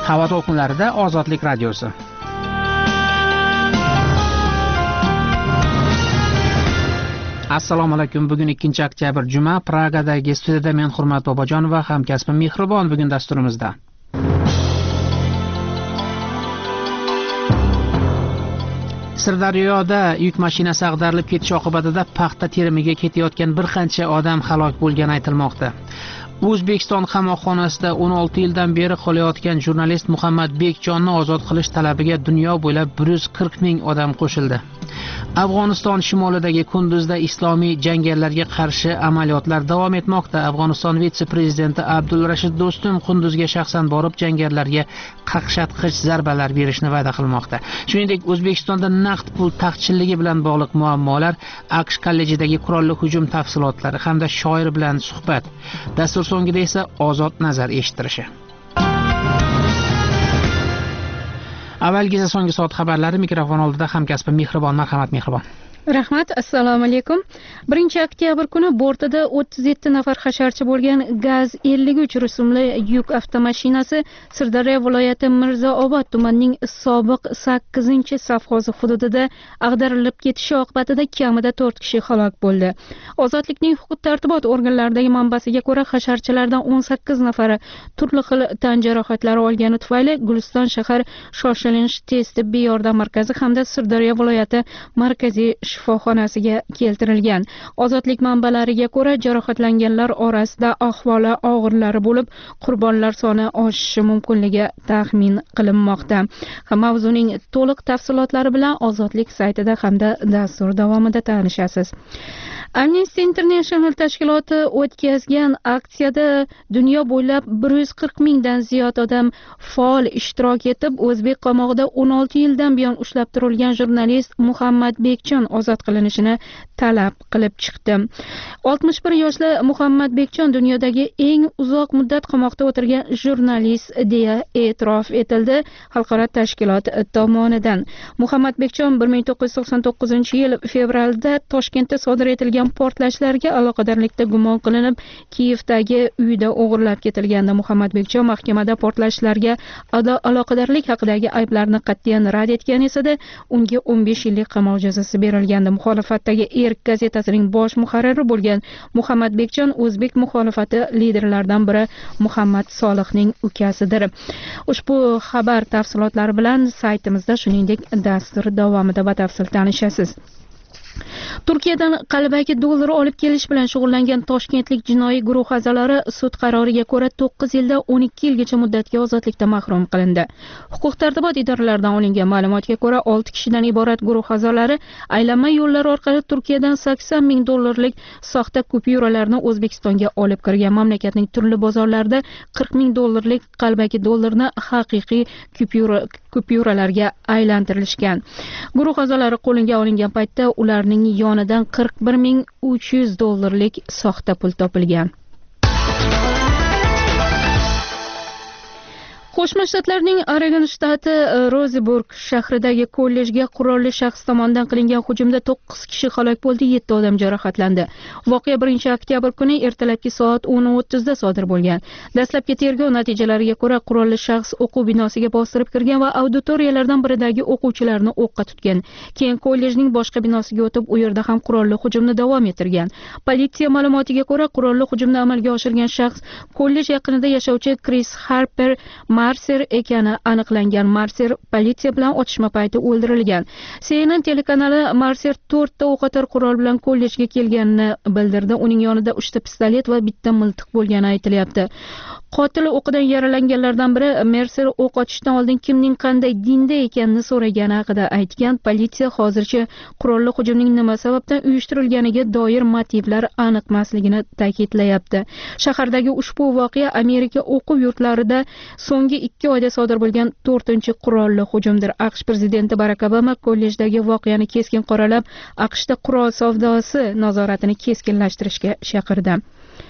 Havo to'lqinlarida Ozodlik radiosi. Assalomu alaykum. Bugun 2-oktyabr juma. Pragadagi studiyada men Hurmat Bobojon va hamkasbim Mehribon bugun dasturimizda. Sirdaryoda yuk mashinasi ag'darilib ketishi oqibatida paxta terimiga ketayotgan bir qancha odam halok bo'lgani aytilmoqda. O'zbekiston qamoqxonasida 16 yildan beri qolayotgan jurnalist Muhammad Bekjonni ozod qilish talabiga dunyo bo'ylab 140 ming odam qo'shildi. Afg'oniston shimolidagi Kunduzda islomiy jangarilarga qarshi amaliyotlar davom etmoqda. Afg'oniston vitse-prezidenti Abdulrashid Do'stum Kunduzga shaxsan borib jangarilarga qaqshatqich zarbalar berishni va'da qilmoqda. Shuningdek, O'zbekistonda naqd pul taqchilligi bilan bog'liq muammolar, AQSh kollejidagi qurolli hujum tafsilotlari hamda shoir bilan suhbat. Dastur so'ngida esa ozod nazar eshittirishi. Avvalgi so'nggi soat xabarlari mikrofon oldida hamkasbim Mehribon. Marhamat Mehribon. Rahmat, assalomu alaykum. 1-oktyabr kuni bortida 37 nafar hasharchi bo'lgan Gaz 53 rusumli yuk avtomashinasi Sirdaryo viloyati Mirzaobod tumanining sobiq 8-safxozi hududida ag'darilib ketishi oqibatida kamida 4 kishi halok bo'ldi. Ozodlikning huquq-tartibot organlaridagi manbasiga ko'ra, hasharchilardan 18 nafari turli xil tan jarohatlari olgani tufayli Guliston shahar shoshilinch tez tibbiy yordam markazi hamda Sirdaryo viloyati markaziy shifoxonasiga keltirilgan. Ozodlik manbalariga ko'ra, jarohatlanganlar orasida ahvoli og'irlari bo'lib, qurbonlar soni oshishi mumkinligi taxmin qilinmoqda. Mavzuning to'liq tafsilotlari bilan Ozodlik saytida hamda dastur davomida tanishasiz. Amnesty International tashkiloti o'tkazgan aksiyada dunyo bo'ylab 140 mingdan ziyod odam faol ishtirok etib, o'zbek qamog'ida 16 yildan buyon ushlab turilgan jurnalist Muhammad Bekjon ozod qilinishini talab qilib chiqdi. 61 yoshli Muhammad Bekjon dunyodagi eng uzoq muddat qamoqda o'tirgan jurnalist deya e'tirof etildi xalqaro tashkilot tomonidan. Muhammad Bekjon 1999-yil fevralda Toshkentda sodir etilgan portlashlarga aloqadorlikda gumon qilinib, Kiyevdagi uyida o'g'irlab ketilganda Muhammad Bekjon mahkamada portlashlarga aloqadorlik haqidagi ayblarni qat'iyan rad etgan esa-da, unga 15 yillik qamoq jazosi berilgandi. Muxolifatdagi Erk gazetasining bosh muharriri bo'lgan Muhammad Bekjon o'zbek muxolifati liderlaridan biri Muhammad Solihning ukasidir. Ushbu xabar tafsilotlari bilan saytimizda, shuningdek, dastur davomida batafsil tanishasiz. Turkiyadan qalbaki dollar olib kelish bilan shug'ullangan toshkentlik jinoiy guruh a'zolari sud qaroriga ko'ra 9 yildan 12 yilgacha muddatga ozodlikdan mahrum qilindi. Huquq-tartibot idoralaridan olingan ma'lumotga ko'ra, 6 kishidan iborat guruh a'zolari aylanma yo'llar orqali Turkiyadan 80 ming dollarlik soxta kupyuralarni O'zbekistonga olib kirgan. Mamlakatning turli bozorlarida 40 ming dollarlik qalbaki dollarni haqiqiy kupyuralarga aylantirishgan. Guruh a'zolari qo'lga olingan paytda ularning yonidan 41.300 dollarlik soxta pul topilgan. Qo'shma Shtatlarning Oregon shtati Roseburg shahridagi kollejga qurolli shaxs tomonidan qilingan hujumda 9 kishi halok bo'ldi, 7 odam jarohatlandi. Voqea 1-oktyabr kuni ertalabki soat 10:30 da sodir bo'lgan. Dastlabki tergov natijalariga ko'ra, qurolli shaxs o'quv binosiga bostirib kirgan va auditoriyalardan biridagi o'quvchilarni o'qqa tutgan. Keyin kollejning boshqa binosiga o'tib, u yerda ham qurolli hujumni davom ettirgan. Politsiya ma'lumotiga ko'ra, qurolli hujumni amalga oshirgan shaxs kollej yaqinida yashovchi Chris Harper Marser ekani aniqlangan. Marser politsiya bilan otishma payti o'ldirilgan. CNN telekanali Marser 4 ta o'qotar qurol bilan kollejga kelganini bildirdi. Uning yonida 3 ta pistolet va bitta miltiq bo'lgani aytilyapti. Qotil o'qidan yaralanganlardan biri Mercer o'q otishdan oldin kimning qanday dinda ekanini so'ragani haqida aytgan. Politsiya hozircha qurolli hujumning nima sababdan uyushtirilganiga doir motivlar aniqmasligini ta'kidlayapti. Shahardagi ushbu voqea Amerika o'quv yurtlarida so'nggi 2 oyda sodir bo'lgan 4-qurolli hujumdir. AQSh prezidenti Barack Obama kollejdagi voqeani keskin qoralab, AQShda qurol savdosi nazoratini keskinlashtirishga chaqirdi.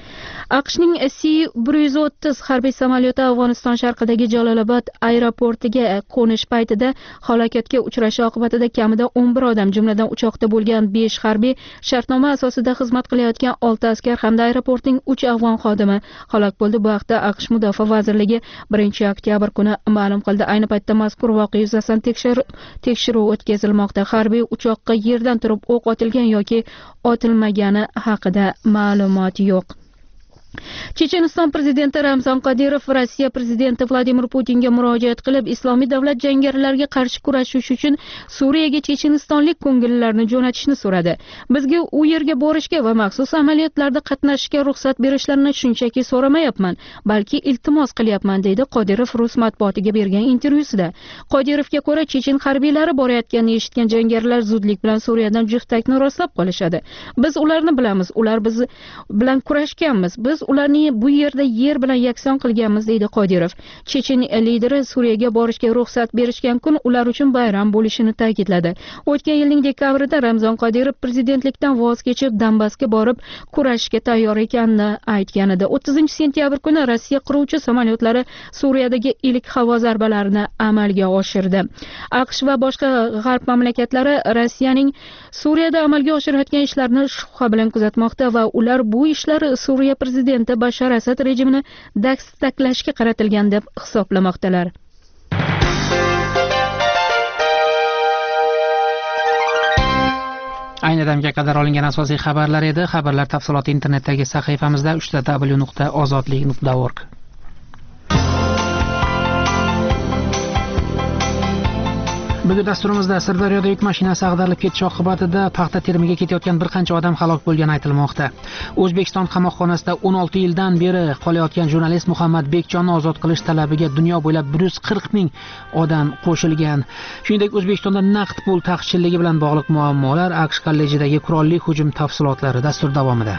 AQShning C-130 harbiy samolyoti Afg'oniston sharqidagi Jalolobod aeroportiga qo'nish paytida halokatga uchrashi oqibatida kamida 11 odam, jumladan uchoqda bo'lgan 5 harbiy, shartnoma asosida xizmat qilayotgan 6 askar hamda aeroportning 3 afg'on xodimi halok bo'ldi. Bu haqda AQSh Mudofaa vazirligi 1-oktyabr kuni ma'lum qildi. Ayni paytda mazkur voqea yuzasidan tekshiruv o'tkazilmoqda. Harbiy uchoqqa yerdan turib o'q otilgan yoki otilmagani haqida ma'lumot yo'q. Checheniston prezidenti Ramzan Qodirov Rossiya prezidenti Vladimir Putinga murojaat qilib, Islomiy davlat jangarilariga qarshi kurashish uchun Suriyaga chechenistonlik ko'ngillilarni jo'natishni so'radi. Bizga u yerga borishga va maxsus amaliyotlarda qatnashishga ruxsat berishlarini shunchaki so'ramayapman, balki iltimos qilyapman, deydi Qodirov rus matbuotiga bergan intervyusida. Qodirovga ko'ra, chechen harbiylari borayotganini eshitgan jangarilar zudlik bilan Suriyadan juftakni rostlab qolishadi. Biz ularni bilamiz, ular biz bilan kurashganmiz. Biz ularni bu yerda yer bilan yakson qilganmiz, deydi Qodirov. Chechen lideri Suriyaga borishga ruxsat berishgan kun ular uchun bayram bo'lishini ta'kidladi. O'tgan yilning dekabrida Ramzan Qodirov prezidentlikdan voz kechib, Donbassga borib kurashishga tayyor ekanini aytgan edi. 30-sentyabr kuni Rossiya qiruvchi samolyotlari Suriyadagi ilk havo zarbalarini amalga oshirdi. AQSh va boshqa g'arb mamlakatlari Rossiyaning Suriyada amalga oshirayotgan ishlarini shubha bilan kuzatmoqda va ular bu ishlar Suriya prezidenti Bashar Asad rejimini dastaklashga qaratilgan deb hisoblamoqdalar. Ayni damga qadar olingan asosiy xabarlar edi. Xabarlar tafsiloti internetdagi sahifamizda www.ozodlik.org. Bugun dasturimizda Sirdaryoda yuk mashinasi ag'darilib ketishi oqibatida paxta terimiga ketayotgan bir qancha odam halok bo'lgani aytilmoqda. O'zbekiston qamoqxonasida 16 yildan beri qolayotgan jurnalist Muhammad Bekjonni ozod qilish talabiga dunyo bo'ylab 140 ming odam qo'shilgan. Shuningdek, O'zbekistonda naqd pul taqchilligi bilan bog'liq muammolar, AQSh kollejidagi qurolli hujum tafsilotlari dastur davomida.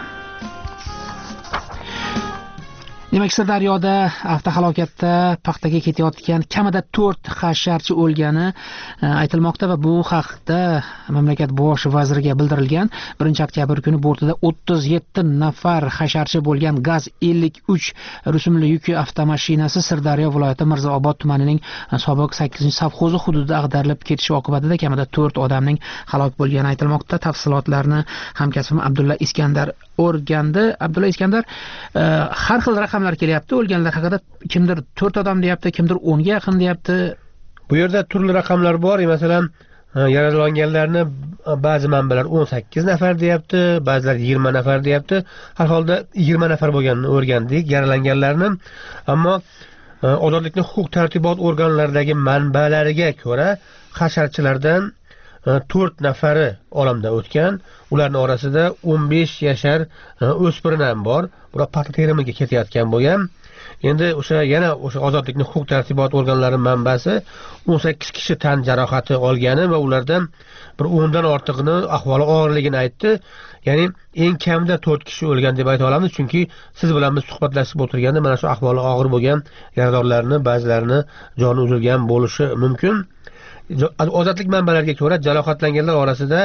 Demak, Sirdaryoda avtohalokatda paxtaga ketayotgan kamida 4 hasharchi o'lgani aytilmoqda va bu haqda mamlakat bosh vaziriga bildirilgan. 1-oktyabr kuni bortida 37 nafar hasharchi bo'lgan Gaz 53 rusumli yuk avtomashinasi Sirdaryo viloyati Mirzaobod tumanining sobiq 8-savxozi hududida ag'darilib ketishi oqibatida kamida 4 odamning halok bo'lgani aytilmoqda. Tafsilotlarni hamkasbim Abdulla Iskandar o'rgandi. Abdulla Iskandar, har xil raqamlar kelyapti. O'lganlar haqida kimdir 4 odam deyapti, kimdir 10 ga yaqin deyapti. Bu yerda turli raqamlar bor. Masalan, yaralanganlarni ba'zi manbalar 18 nafar deyapti, ba'zilar 20 nafar deyapti. Har holda 20 nafar bo'lganini o'rgandik yaralanganlarni. Ammo ozodlikning huquq-tartibot organlaridagi manbalariga ko'ra hasharchilardan 4 nafari olamdan o'tgan. Ularning orasida 15 yashar o'spirin ham bor. Bular paxta terimiga ketayotgan bo'lgan. Endi yana o'sha ozodlikning huquq-tartibot organlari manbasi 18 kishi tan jarohati olgani va ulardan bir 10 dan ortig'ini ahvoli og'irligini aytdi. Ya'ni eng kamida 4 kishi o'lgan deb ayta olamiz, chunki siz bilan biz suhbatlashib o'tirganda mana shu ahvoli og'ir bo'lgan yaradorlarni ba'zilarini joni uzilgan bo'lishi mumkin. Ozodlik manbalariga ko'ra jarohatlanganlar orasida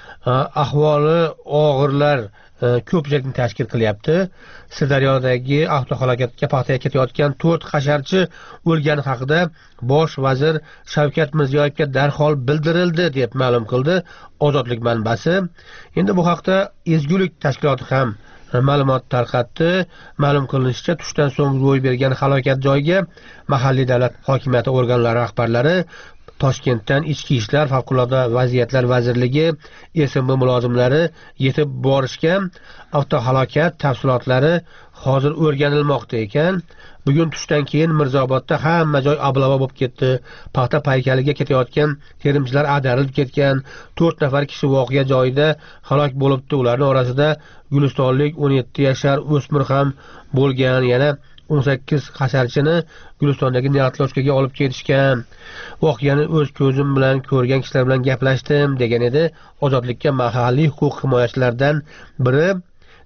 ahvoli og'irlar ko'pchilikni tashkil qilyapti. Sirdaryodagi avtohalokatga paxtaga ketayotgan 4 hasharchi o'lgani haqida bosh vazir Shavkat Mirziyoyevga darhol bildirildi deb ma'lum qildi ozodlik manbasi. Endi bu haqda Ezgulik tashkiloti ham ma'lumot tarqatdi. Ma'lum qilinishicha, tushdan so'ng ro'y bergan halokat joyiga mahalliy davlat hokimiyati organlari rahbarlari, Toshkentdan Ichki ishlar favqulodda vaziyatlar vazirligi SMB mulozimlari yetib borishgan. Avtohalokat tafsilotlari hozir o'rganilmoqda ekan. Bugun tushdan keyin Mirzaobodda hamma joy ablava bo'lib ketdi. Paxta paykaliga ketayotgan terimchilar ag'darilib ketgan. 4 nafar kishi voqea joyida halok bo'libdi. Ularning orasida gulistonlik 17 yashar o'smir ham bo'lgan. Yana 18 hasharchini Gulistondagi neatlochkaga olib ketishgan. Voqeani o'z ko'zim bilan ko'rgan kishilar bilan gaplashdim degan edi ozodlikka mahalliy huquq himoyachilardan biri.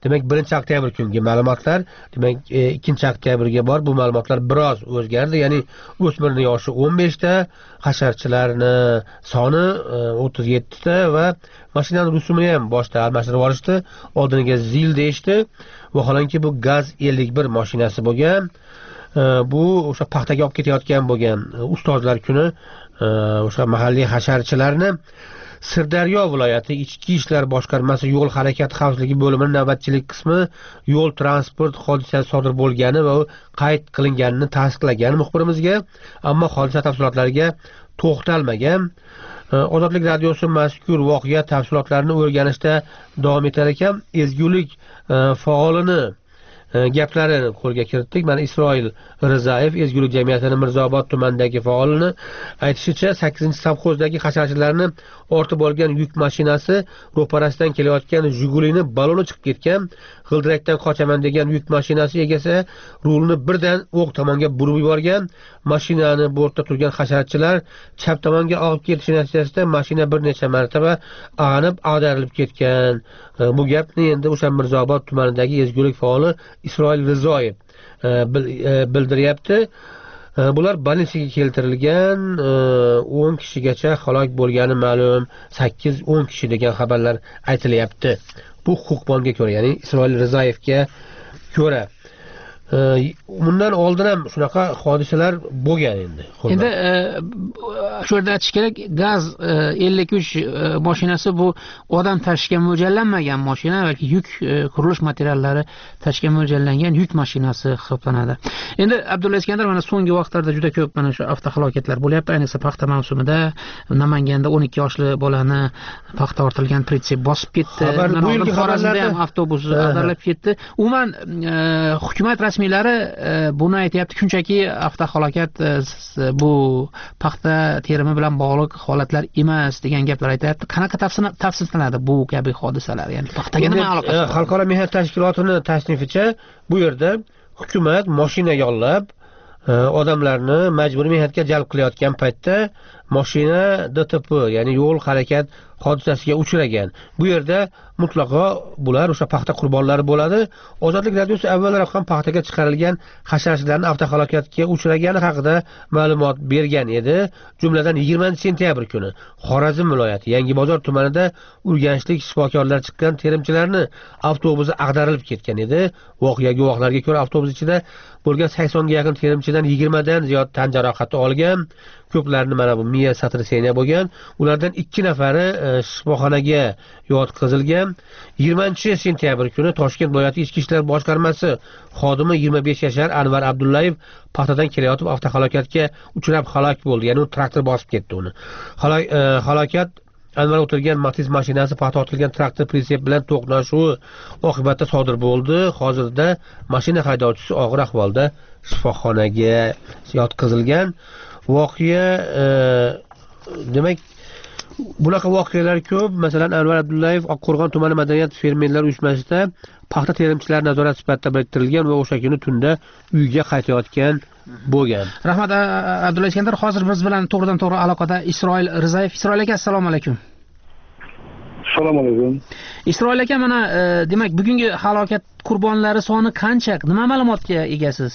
Demak 1-oktyabr kungi ma'lumotlar, demak 2-oktyabrga bor bu ma'lumotlar biroz o'zgardi. Ya'ni o'smirning yoshi 15 ta, hasharchilarni soni 37 ta va mashinaning rusumini ham boshda almashtirib olishdi. Oldiniga zil deyishdi. Vaholanki bu gaz 51 mashinasi bo'lgan. Bu o'sha paxtaga olib ketayotgan bo'lgan ustozlar kuni o'sha mahalliy hasharchilarni Sirdaryo viloyati Ichki ishlar boshqarmasi yo'l harakati xavfsizligi bo'limining navbatchilik qismi yo'l transport hodisasi sodir bo'lgani va qayd qilinganini tasdiqlagan muxbirimizga, ammo hodisa tafsilotlariga to'xtalmagan. Ozodlik radiosi mazkur voqea tafsilotlarini o'rganishda davom etar ekan. Ezgulik faolini gaplarini qo'lga kiritdik. Mana Isroil Rizayev, Ezgulik jamiyatining Mirzaobod tumanidagi faolini aytishicha, 8-sovxozdagi hasharchilarni ortib olgan yuk mashinasi ro'parasidan kelayotgan Jigulini baloni chiqib ketgan. G'ildirakdan qochaman degan yuk mashinasi egasi rulni birdan o'q tomonga burib yuborgan. Mashinani bortda turgan hasharchilar chap tomonga olib ketishi natijasida mashina bir necha marotaba ag'darilib ketgan. Bu gapni endi o'sha Mirzaobod tumanidagi ezgulik faoli Isroil Rizoyev bildiryapti. Bular bolnitsaga keltirilgan, 10 kishigacha halok bo'lgani ma'lum, 8-10 kishi degan xabarlar aytilyapti. Bu huquqbonga ko'ra, ya'ni Isroil Rizoyevga ko'ra. Bundan oldin ham shunaqa hodisalar bo'lgan endi. Endi shu yerda aytish kerak, gaz 53 mashinasi bu odam tashishga mo'ljallanmagan mashina, balki yuk qurilish materiallari tashishga mo'ljallangan yuk mashinasi hisoblanadi. Endi Abdulla Iskandar, mana so'nggi vaqtlarda juda ko'p mana shu avtohalokatlar bo'lyapti, ayniqsa paxta mavsumida. Namanganda 12 yoshli bolani paxta ortilgan pritsep bosib ketdi. Xorazmda ham avtobus ag'darilib ketdi. Umuman hukumat rasmiylari buni aytayapti, shunchaki avtohalokat bu paxta terimi bilan bog'liq holatlar emas degan gaplar aytayapti. Qanaqa tafsillanadi bu kabi hodisalar? Ya'ni paxtaga nima aloqasi? Xalqaro mehnat tashkilotining tasnificha bu yerda hukumat mashina yollab odamlarni majburiy mehnatga jalb qilayotgan paytda mashina DTP, ya'ni yo'l harakat hodisasiga uchragan. Bu yerda mutlaqo bular o'sha paxta qurbonlari bo'ladi. Ozodlik radiosi avvalroq ham paxtaga chiqarilgan hasharchilarning avtohalokatga uchragani haqida ma'lumot bergan edi. Jumladan 20-sentyabr kuni Xorazm viloyati Yangibozor tumanida urganchlik shifokorlar chiqqan terimchilarni avtobusi ag'darilib ketgan edi. Voqea guvohlariga ko'ra, avtobus ichida bo'lgan 80 ga yaqin terimchidan 20 dan ziyod tan jarohati olgan. Ko'plarni mana bu miya satraseniya bo'lgan. Ulardan 2 nafari shifoxonaga yotqizilgan. 20-sentyabr kuni Toshkent viloyati Ichki ishlar boshqarmasi xodimi 25 yashar Anvar Abdullayev paxtadan kelayotib avtohalokatga uchrab halok bo'ldi. Ya'ni u traktor bosib ketdi uni. Halokat Anvar o'tirgan Matiz mashinasi paxta ortilgan traktor pritsep bilan to'qnashuvi oqibatida sodir bo'ldi. Hozirda mashina haydovchisi og'ir ahvolda shifoxonaga yotqizilgan. Voqea demak bunaqa voqealar ko'p. Masalan, Anvar Abdullayev Oqqo'rg'on tumani madaniyat fermerlar uyushmasida paxta terimchilari nazorat sifatida biriktirilgan va o'sha kuni tunda uyga qaytayotgan bo'lgan. Rahmat Abdulla Iskandar. Hozir biz bilan to'g'ridan to'g'ri aloqada Isroil Rizayev. Isroil aka, assalomu alaykum. Assalomu alaykum. Isroil aka, mana demak bugungi halokat qurbonlari soni qancha? Nima ma'lumotga egasiz?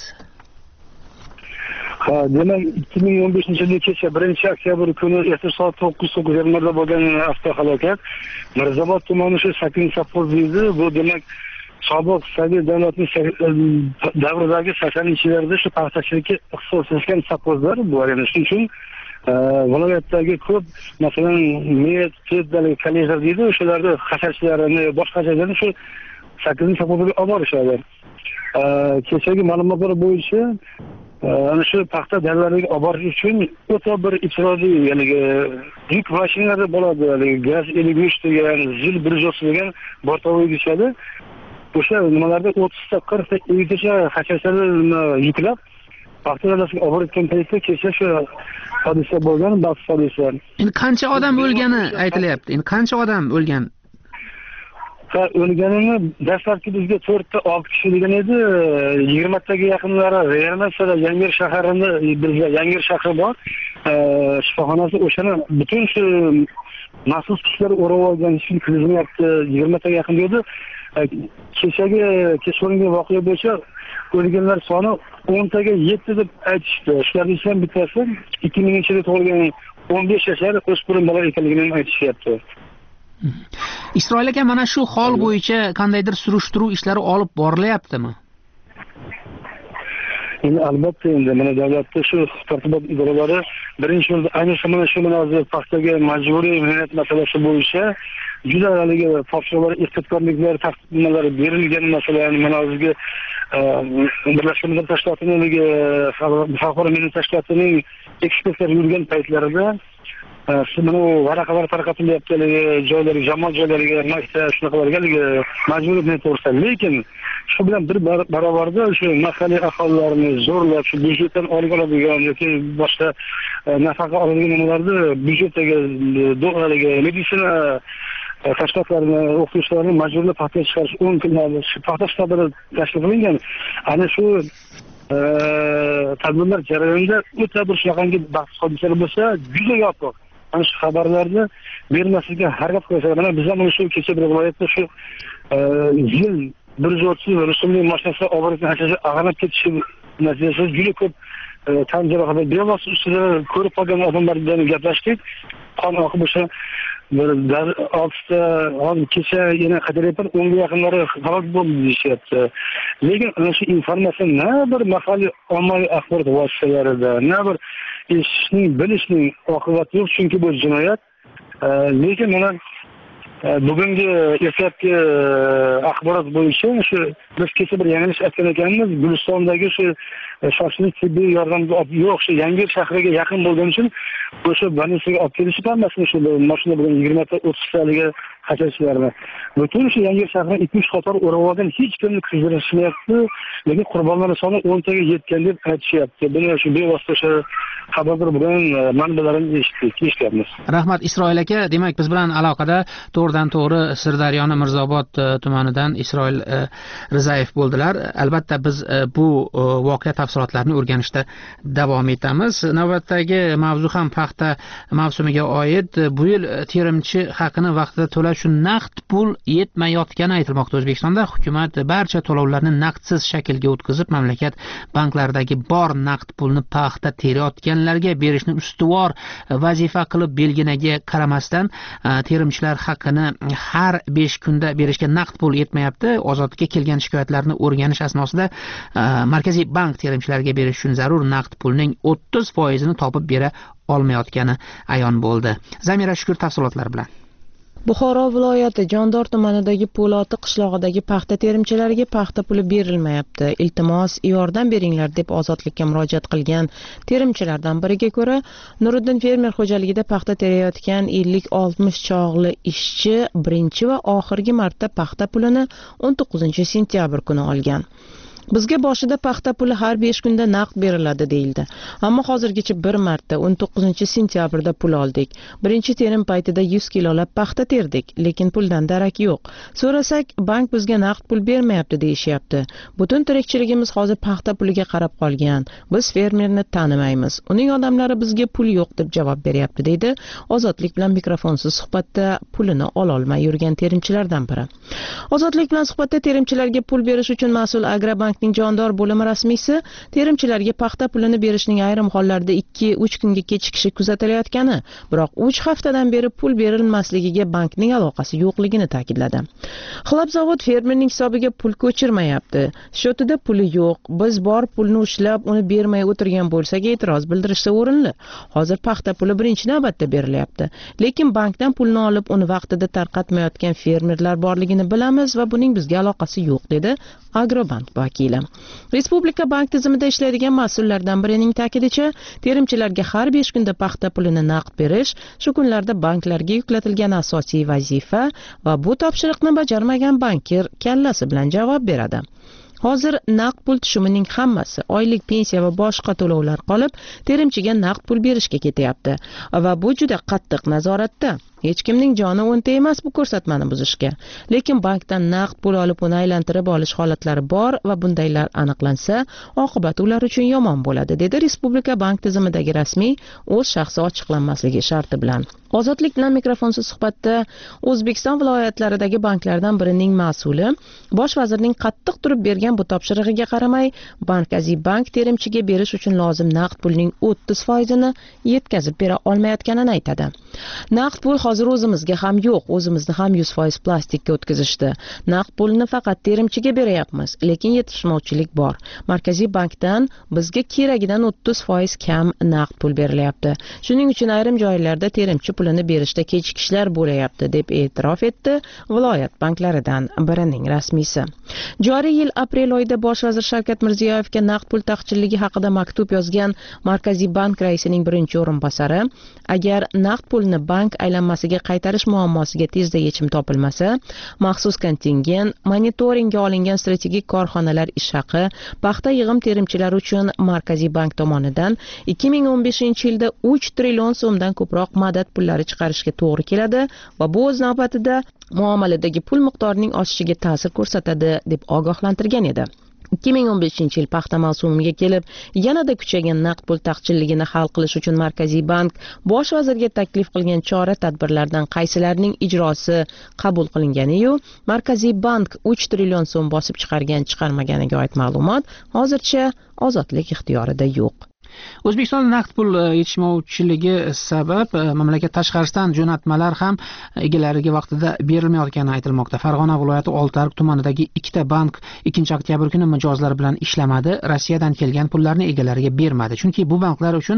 Demak 2015-yil kecha 1-oktyabr kuni erta soat 9:20 da bo'lgan avtohalokat Mirzaobod tumani 8-sovxoz deydi. Bu demak sobiq Sovet davlatining davridagi 80-yillarda shu paxtachilikka ixtisoslashgan sovxozlar bor. Ya'ni shuning uchun viloyatdagi ko'p, masalan, MET, TEDdagi kollejlar deydi, o'shalarda hasharchilarini, boshqa hasharchilarni shu 8-sovxozga olib borishadi. Kechagi ma'lumotlar bo'yicha ana shu paxta dallalariga olib borish uchun o'ta bir ifrodiy, ya'ni yuk mashinalari bo'ladi, ya'ni gaz 53 degan, zil 1 degan bortovoy tushadi. O'sha nimalarda 30 ta 40 ta uygacha hasharchilarni yuklab paxta dallasiga olib borayotgan paytda kecha shu hodisa bo'lgan, baxtsiz hodisa. Endi qancha odam o'lgani aytilyapti? Endi qancha odam o'lgan? O'lganini dastlabki bizga 4 ta 6 kishi degan edi. 20 taga yaqinlari reanimatsiyada Yangiyer shahrida, bizga Yangiyer shahri bor. shifoxonasi o'shani butun shu maxsus kuchlar o'rab olgan, hech kim kirgizmayapti, 20 taga yaqin edi. Kechqurungi voqea bo'yicha o'lganlar soni 10 taga yetdi deb aytishdi. Shularning ichidan bittasi 2000-yilda tug'ilgan 15 yoshli o'spirin bola ekanligini aytishyapti. Isroil aka, mana shu hol bo'yicha qandaydir surishtiruv ishlari olib borilyaptimi? Endi albatta mana davlatda shu tartibot idoralari birinchi o'rinda ayniqsa mana shu paxtaga majburiy mehnat masalasi bo'yicha juda haligi topshiriqlar, ehtiyotkorliklar, taqdimlar berilgan masalan mana hozirgi Birlashgan Millatlar Tashkilotining xalqaro mehnat tashkilotining ekspertlari yurgan paytlarida mana varaqalar tarqatilyapti joylarga, jamoat joylariga, maktab shunaqalarga majburiy mehnat to'g'risida. Lekin shu bilan bir barobarda shu mahalliy aholilarni zo'rlab, shu byudjetdan oladigan yoki boshqa nafaqa oladigan nimalarni byudjetdagi meditsina tashkilotlarini, o'qituvchilarni majburlab paxtaga chiqarish 10 kunlik paxta shtabini tashkil qilingan. Ana shu tadbirlar jarayonida o'ta bir shunaqangi bahs hodisalar bo'lsa, juda yopiq. Ana shu xabarlarni bermaslikka harakat qilishadi. Mana biz ham shu kecha bir viloyatda shu yil 130 rusumli mashinasi oborgan ag'anab ketishi natijasida juda ko'p tan jarohati bevosita ustida ko'rib qolgan odamlar bilan gaplashdik. Qon oqib o'sha bir 6ta kecha yana qadaryapti, 10 ga yaqinlari halok bo'ldi deyishyapti. Lekin ana shu informatsiya na bir mahalliy ommaviy axborot vositalarida, na bir eshitishning, bilishning oqibati yo'q, chunki bu jinoyat. Lekin mana bugungi ertalabki axborot bo'yicha shu biz kecha bir yanglish aytgan ekanmiz, Gulistondagi shu shoshilinch tibbiy yordam yo'q, shu Yangi shahriga yaqin bo'lgani uchun o'sha больницаga olib kelishib hammasini shu mashina bilan 20 ta 30 taliga qachashlarni. Butun shu Yangi shahri 2-3 qator o'rab olgan, hech kimni qidirishmayapti, lekin qurbonlar soni 10 taga yetgan deb aytishyapti. Buni shu bevosita o'sha xabarlar bilan manbalarni eshityapmiz. Rahmat Isroil aka, demak biz bilan aloqada to'g'ridan-to'g'ri Sirdaryoning Mirzobod tumanidan Isroil Rizayev bo'ldilar. Albatta biz bu voqea tafsilotlarini o'rganishda davom etamiz. Navbatdagi mavzu ham paxta mavsumiga oid. Bu yil terimchi haqini vaqtida to'lash uchun naqd pul yetmayotgani aytilmoqda. O'zbekistonda hukumat barcha to'lovlarni naqdsiz shaklga o'tkazib, mamlakat banklaridagi bor naqd pulni paxta terayotganlarga berishni ustuvor vazifa qilib belginaga qaramasdan terimchilar haqini har 5 kunda berishga naqd pul yetmayapti. Ozodlikka kelgan shikoyatlarni o'rganish asnosida Markaziy bank terimchilarga berish uchun zarur naqd pulning 30% topib bera olmayotgani ayon bo'ldi. Zamira Shukur tafsilotlar bilan. Buxoro viloyati Jondor tumanidagi Po'loti qishlog'idagi paxta terimchilariga paxta puli berilmayapti. Iltimos, yordam beringlar deb ozodlikka murojaat qilgan terimchilardan biriga ko'ra, Nuriddin fermer xo'jaligida paxta terayotgan 50-60 chog'li ishchi birinchi va oxirgi marta paxta pulini 19-sentyabr kuni olgan. Bizga boshida paxta puli har 5 kunda naqd beriladi deyildi. Ammo hozirgacha bir marta 19-sentyabrda pul oldik. Birinchi terim paytida 100 kilolab paxta terdik, lekin puldan darak yo'q. So'rasak, bank bizga naqd pul bermayapti deyishyapti. Butun tirikchiligimiz hozir paxta puliga qarab qolgan. Biz fermerni tanimaymiz. Uning odamlari bizga pul yo'q deb javob beryapti deydi. Ozodlik bilan mikrofonsiz suhbatda pulini ololmay yurgan terimchilardan biri. Ozodlik bilan suhbatda terimchilarga pul berish uchun mas'ul Agrobank Jondor bo'limi rasmiysi terimchilarga paxta pulini berishning ayrim hollarda 2-3 kunga kechikishi kuzatilayotgani, biroq 3 haftadan beri pul berilmasligiga bankning aloqasi yo'qligini ta'kidladi. Xilab-zavod fermerning hisobiga pul ko'chirmayapti. Shotida puli yo'q. Biz bor pulni ushlab, uni bermay o'tirgan bo'lsak, e'tiroz bildirishsa o'rinli. Hozir paxta puli birinchi navbatda berilyapti. Lekin bankdan pulni olib, uni vaqtida tarqatmayotgan fermerlar borligini bilamiz va buning bizga aloqasi yo'q, dedi Agrobank vakili. Respublika bank tizimida ishlaydigan mas'ullardan birining ta'kidicha, terimchilarga har 5 kunda paxta pulini naqd berish shu kunlarda banklarga yuklatilgan asosiy vazifa va bu topshiriqni bajarmagan bankir kallasi bilan javob beradi. Hozir naqd pul tushumining hammasi oylik pensiya va boshqa to'lovlar qolib, terimchiga naqd pul berishga ketyapti va bu juda qattiq nazoratda. Hech kimning joni o'nta emas bu ko'rsatmani buzishga. Lekin bankdan naqd pul olib uni aylantirib olish holatlari bor va bundaylar aniqlansa, oqibati ular uchun yomon bo'ladi, dedi Respublika bank tizimidagi rasmiy o'z shaxsi ochiqlanmasligi sharti bilan. Ozodlik bilan mikrofonsiz suhbatda O'zbekiston viloyatlaridagi banklardan birining mas'uli bosh vazirning qattiq turib bergan bu topshirig'iga qaramay, Markaziy bank terimchiga berish uchun lozim naqd pulning 30% yetkazib bera olmayotganini aytadi. Naqd pul hozir o'zimizga ham yo'q, o'zimizni ham 100% plastikka o'tkazishdi. Naqd pulni faqat terimchiga berayapmiz, lekin yetishmovchilik bor. Markaziy bankdan bizga keragidan 30% kam naqd pul berilyapti. Shuning uchun ayrim joylarda terimchi pulini berishda kechikishlar bo'layapti, deb e'tirof etdi viloyat banklaridan birining rasmiysi. Joriy yil aprel oyida bosh vazir Shavkat Mirziyoyevga naqd pul taqchilligi haqida maktub yozgan Markaziy bank raisining birinchi o'rinbosari, agar naqd pulni bank aylanmasiga qaytarish muammosiga tezda yechim topilmasa, maxsus kontingent, monitoringga olingan strategik korxonalar ish haqi, paxta yig'im terimchilari uchun Markaziy bank tomonidan 2015-yilda 3 trillion so'mdan ko'proq madad pullari chiqarishga to'g'ri keladi va bu o'z navbatida muomaladagi pul miqdorining oshishiga ta'sir ko'rsatadi, deb ogohlantirgan edi. 2015-yil paxta mavsumiga kelib, yanada kuchaygan naqd pul taqchilligini hal qilish uchun Markaziy bank bosh vazirga taklif qilgan chora-tadbirlardan qaysilarining ijrosi qabul qilingani-yu, Markaziy bank 3 trillion so'm bosib chiqarmaganiga oid ma'lumot hozircha ozodlik ixtiyorida yo'q. O'zbekistonda naqd pul yetishmovchiligi sabab mamlakat tashqarisidan jo'natmalar ham egalariga vaqtida berilmayotgani aytilmoqda. Farg'ona viloyati Oltiariq tumanidagi ikkita bank 2-oktyabr kuni mijozlar bilan ishlamadi. Rossiyadan kelgan pullarni egalariga bermadi. Chunki bu banklar uchun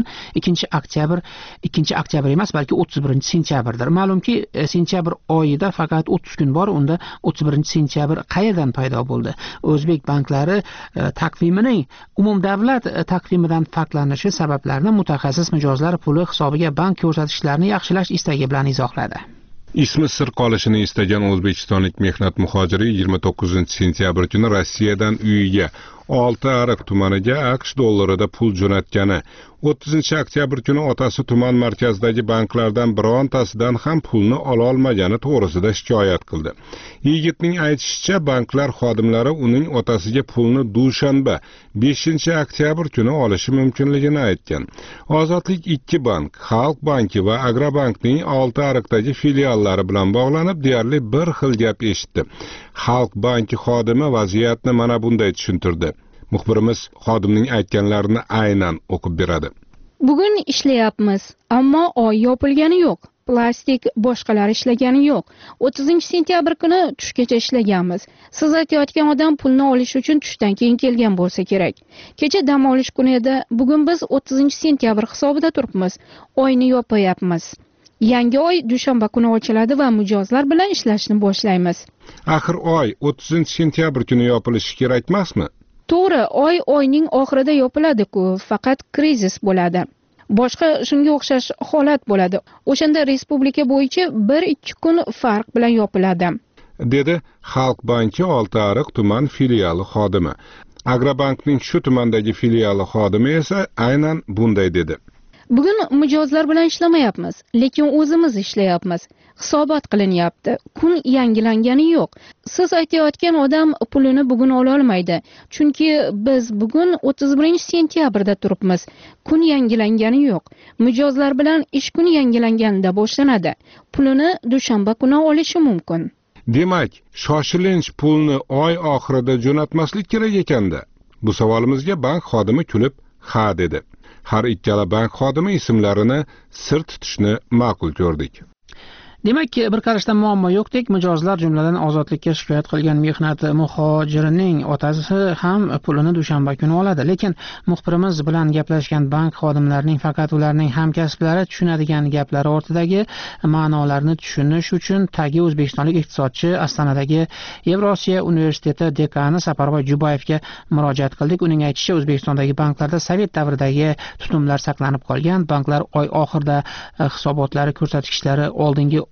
2-oktyabr emas, balki 31-sentyabrdir. Ma'lumki, sentyabr oyida faqat 30 kun bor, unda 31-sentyabr qayerdan paydo bo'ldi? O'zbek banklari taqvimining umumdavlat taqvimidan farqlanishi sabablarini mutaxassis mijozlar puli hisobiga bank ko'rsatkichlarini yaxshilash istagi bilan izohladi. Ismi sir qolishini istagan o'zbekistonlik mehnat muhojiri 29-sentyabr kuni Rossiyadan uyiga Oltiariq tumaniga AQSh dollarida pul jo'natgani, 30-oktyabr kuni otasi tuman markazidagi banklardan birontasidan ham pulni ola olmagani to'g'risida shikoyat qildi. Yigitning aytishicha, banklar xodimlari uning otasiga pulni dushanba 5-oktyabr kuni olishi mumkinligini aytgan. Ozodlik 2 bank, Xalq banki va Agrobankning Oltiariqdagi filiallari bilan bog'lanib, deyarli bir xil gap eshitdi. Xalq banki xodimi vaziyatni mana bunday tushuntirdi. Muxbirimiz xodimning aytganlarini aynan o'qib beradi. Bugun ishlayapmiz, ammo oy yopilgani yo'q. Plastik boshqalar ishlagani yo'q. 30-sentyabr kuni tushgacha ishlaganmiz. Siz aytayotgan odam pulni olish uchun tushdan keyin kelgan bo'lsa kerak. Kecha dam olish kuni edi. Bugun biz 30-sentyabr hisobida turibmiz. Oyni yopayapmiz. Yangi oy dushanba kuni ochiladi va mijozlar bilan ishlashni boshlaymiz. Axir oy 30-sentyabr kuni yopilishi kerak emasmi? To'g'ri, oyning oxirida yopiladi-ku, faqat krizis bo'ladi. Boshqa shunga o'xshash holat bo'ladi. O'shanda respublika bo'yicha 1-2 kun farq bilan yopiladi, dedi Xalq banki Oltiariq tuman filiali xodimi. Agrobankning shu tumandagi filiali xodimi esa aynan bunday dedi. Bugun mijozlar bilan ishlamayapmiz, lekin o'zimiz ishlayapmiz. Hisobot qilinyapti. Kun yangilangani yo'q. Siz aytayotgan odam pulini bugun ola olmaydi. Chunki biz bugun 31-sentyabrda turibmiz. Kun yangilangani yo'q. Mijozlar bilan ish kuni yangilanganida boshlanadi. Pulini dushanba kuni olishi mumkin. Demak, shoshilinch pulni oy oxirida jo'natmaslik kerak ekanda. Bu savolimizga bank xodimi kulib ha dedi. Har ikkala bank xodimi ismlarini sir tutishni ma'qul ko'rdik. Demak, bir qarashda muammo yo'qdek, mijozlar jumladan ozodlikka shikoyat qilgan mehnat muhojirining otasi ham pulini dushanba kuni oladi. Lekin muxbirimiz bilan gaplashgan bank xodimlarining faqat ularning hamkasblari tushunadigan gaplari ortidagi ma'nolarni tushunish uchun tagi o'zbekistonlik iqtisodchi Ostonadagi Yevrosiyo universiteti dekani Saparboy Jubayevga murojaat qildik. Uning aytishicha, O'zbekistondagi banklarda sovet davridagi tutumlar saqlanib qolgan. Banklar oy oxirida hisobotlari ko'rsatkichlari oldingi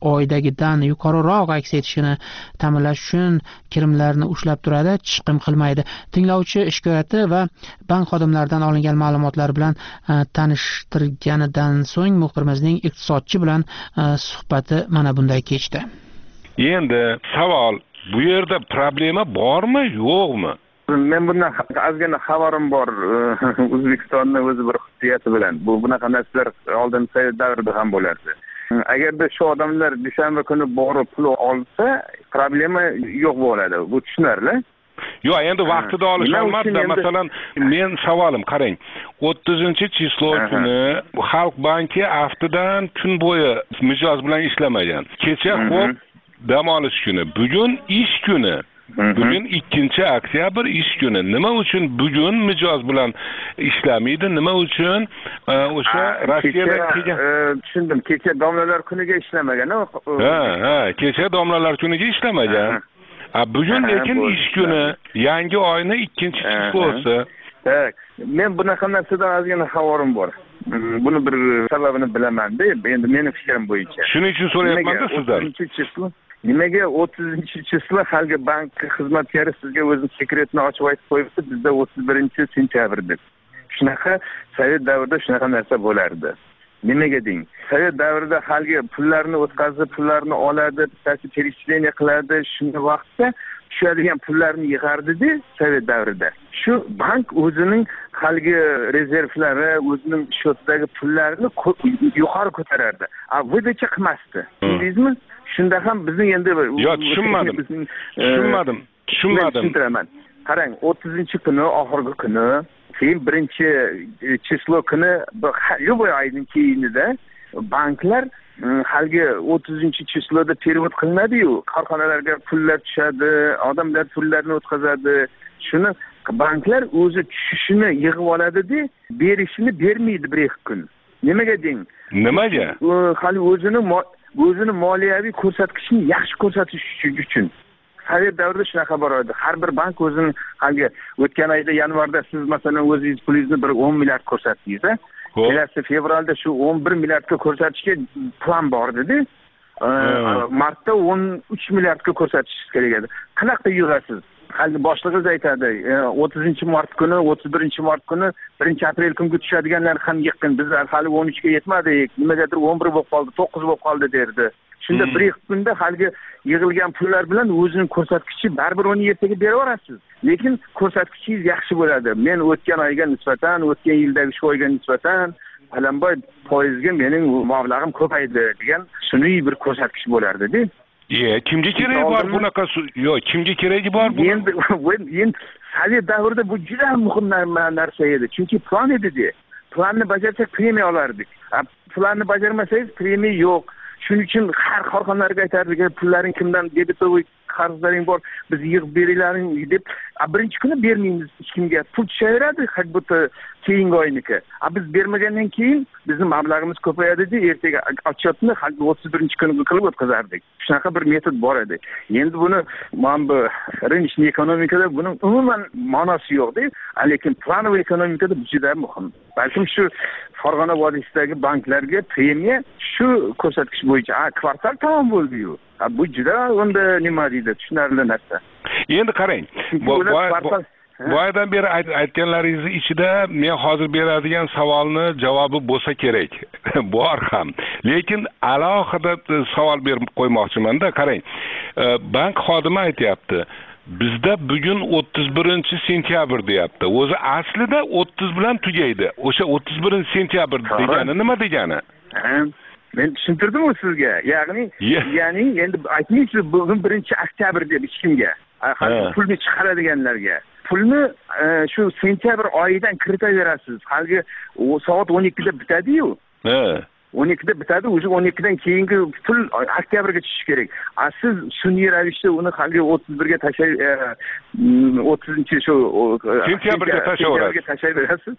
oydagidan yuqoriroq aks etishini ta'minlash uchun kirimlarni ushlab turadi, chiqim qilmaydi. Tinglovchi shikoyati va bank xodimlaridan olingan ma'lumotlar bilan tanishtirganidan so'ng muxbirimizning iqtisodchi bilan suhbati mana bunday kechdi. Endi savol, bu yerda problema bormi, yo'qmi? Men bundan ozgina xabarim bor. O'zbekistonning o'zi bir xususiyati bilan. Bunaqa narsalar oldin Sovet davrida ham bo'lardi. Agarda shu odamlar dushanba kuni borib pul olsa, problema yo'q bo'ladi. Bu tushunarli. Yo'q, endi vaqtida olish olmadi. Masalan, men savolim qarang. 30-chislo kuni Xalq banki haftadan kun bo'yi mijoz bilan ishlamagan. Kecha xo'p dam olish kuni, bugun ish kuni. Bugun 2-oktyabr ish kuni. Nima uchun bugun mijoz bilan ishlamaydi? Nima uchun o'sha Rossiyadan kelgan? Tushundim. Kecha domlalar kuniga ishlamagan. Ha, kecha domlalar kuniga ishlamagan. Bugun lekin ish kuni, yangi oyning 2-chislosi. Men bunaqa narsadan ozgina xabarim bor. Buni bir sababini bilaman-da, endi mening fikrim bo'yicha. Shuning uchun so'rayapman-da sizdan. Nimaga 30-chislo haligi bank xizmatkari sizga o'zining sekretini ochib aytib qo'yibdi, bizda 31-sentyabrda. Shunaqa Sovet davrida shunaqa narsa bo'lardi. Nimaga deng? Sovet davrida haligi pullarni o'tkazib, pullarni oladi, bittasi перечисление qiladi, shunga vaqtda tushadigan pullarni yig'ardi-da Sovet davrida. Shu bank o'zining haligi rezervlari, o'zining shotidagi pullarni yuqori ko'tarardi. Vidacha qilmasdi. Bildingizmi? Shunda ham bizning endi yo'q, tushunmadim. Tushuntiraman. Qarang, 30-kuni oxirgi kuni, keyin 1-chislo kuni, любой oyning keyinida banklar haligi 30-chisloda perevod qilinadi-yu, korxonalarga pullar tushadi, odamlar pullarni o'tkazadi. Shuni banklar o'zi tushishini yig'ib oladi-da, berishini bermaydi bir kun. Nimaga deng? Nimaga? Hali o'zini moliyaviy ko'rsatkichini yaxshi ko'rsatish uchun. Sovet davrida shunaqa bor edi. Har bir bank o'zini haligi o'tgan oyda yanvarda siz masalan o'zingiz pulingizni bir 10 milliard ko'rsatdingiz, kelasi fevralda shu 11 milliardga ko'rsatishga plan bor edi. Martda 13 milliardga ko'rsatishingiz kerak edi. Qanaqa yig'asiz? Hali boshlig'ingiz aytadi, 30-mart kuni, 31-mart kuni, 1-aprel kunga tushadiganlar ham yaqin. Bizlar hali 13 ga yetmadik. Nimagadir 11 bo'lib qoldi, 9 bo'lib qoldi derdi. Shunda bir kunda hali yig'ilgan pullar bilan o'zining ko'rsatkichi baribir uni ertaga beraverasiz. Lekin ko'rsatkichingiz yaxshi bo'ladi. Men o'tgan oyga nisbatan, o'tgan yildagi shu oyga nisbatan Palamboy foizga mening mablag'im ko'paydi degan sun'iy bir ko'rsatkich bo'lardi-da. Kimga kerak bor bunaqa? Yo'q, kimga keragi bor bu? Endi Sovet davrida bu juda muhim narsa edi. Chunki plan edi-da. Planni bajarsak premiya olardik. Planni bajarmasangiz premiya yo'q. Shuning uchun har korxonalarga aytardik, pullaring kimdan debitovoy qarzlaring bor, biz yig'ib beringlaring deb, birinchi kuni bermaymiz hech kimga. Pul tushaveradi, hatto keyingi oyniki. Biz bermagandan keyin bizning mablag'imiz ko'payadi-da, ertaga otchotni 31-kuni qilib o'tkazardik. Shunaqa bir metod bor edi. Endi buni mana bu rыночный ekonomikada buning umuman ma'nosi yo'q-da, lekin planoviy ekonomikada juda muhim. Balkim shu Farg'ona vodiysidagi banklarga premiya shu ko'rsatkich bo'yicha kvartal tamom bo'ldi-yu. Bu juda unda nima deydi, tushunarli narsa. Endi qarang, boyadan beri aytganlaringiz ichida men hozir beradigan savolni javobi bo'lsa kerak. Bor ham. Lekin alohida savol berib qo'ymoqchiman-da. Qarang, bank xodimi aytayapti. Bizda bugun 31-sentyabr deyapti. O'zi aslida 30 bilan tugaydi. O'sha 31-sentyabr degani nima degani? Men tushuntirdimmi sizga? Ya'ni endi aytmaysiz bugun 1-oktyabr deb hech kimga. Pulni chiqaradiganlarga. Pulni shu sentyabr oyidan kiritaverasiz. Haligi soat 12da bitadi-yu. 12da bitadi, o'zi 12dan keyingi pul oktyabrga tushishi kerak. Siz sun'iy ravishda uni haligi 31ga tashlay 30-shu sentyabrga tashlayverasiz.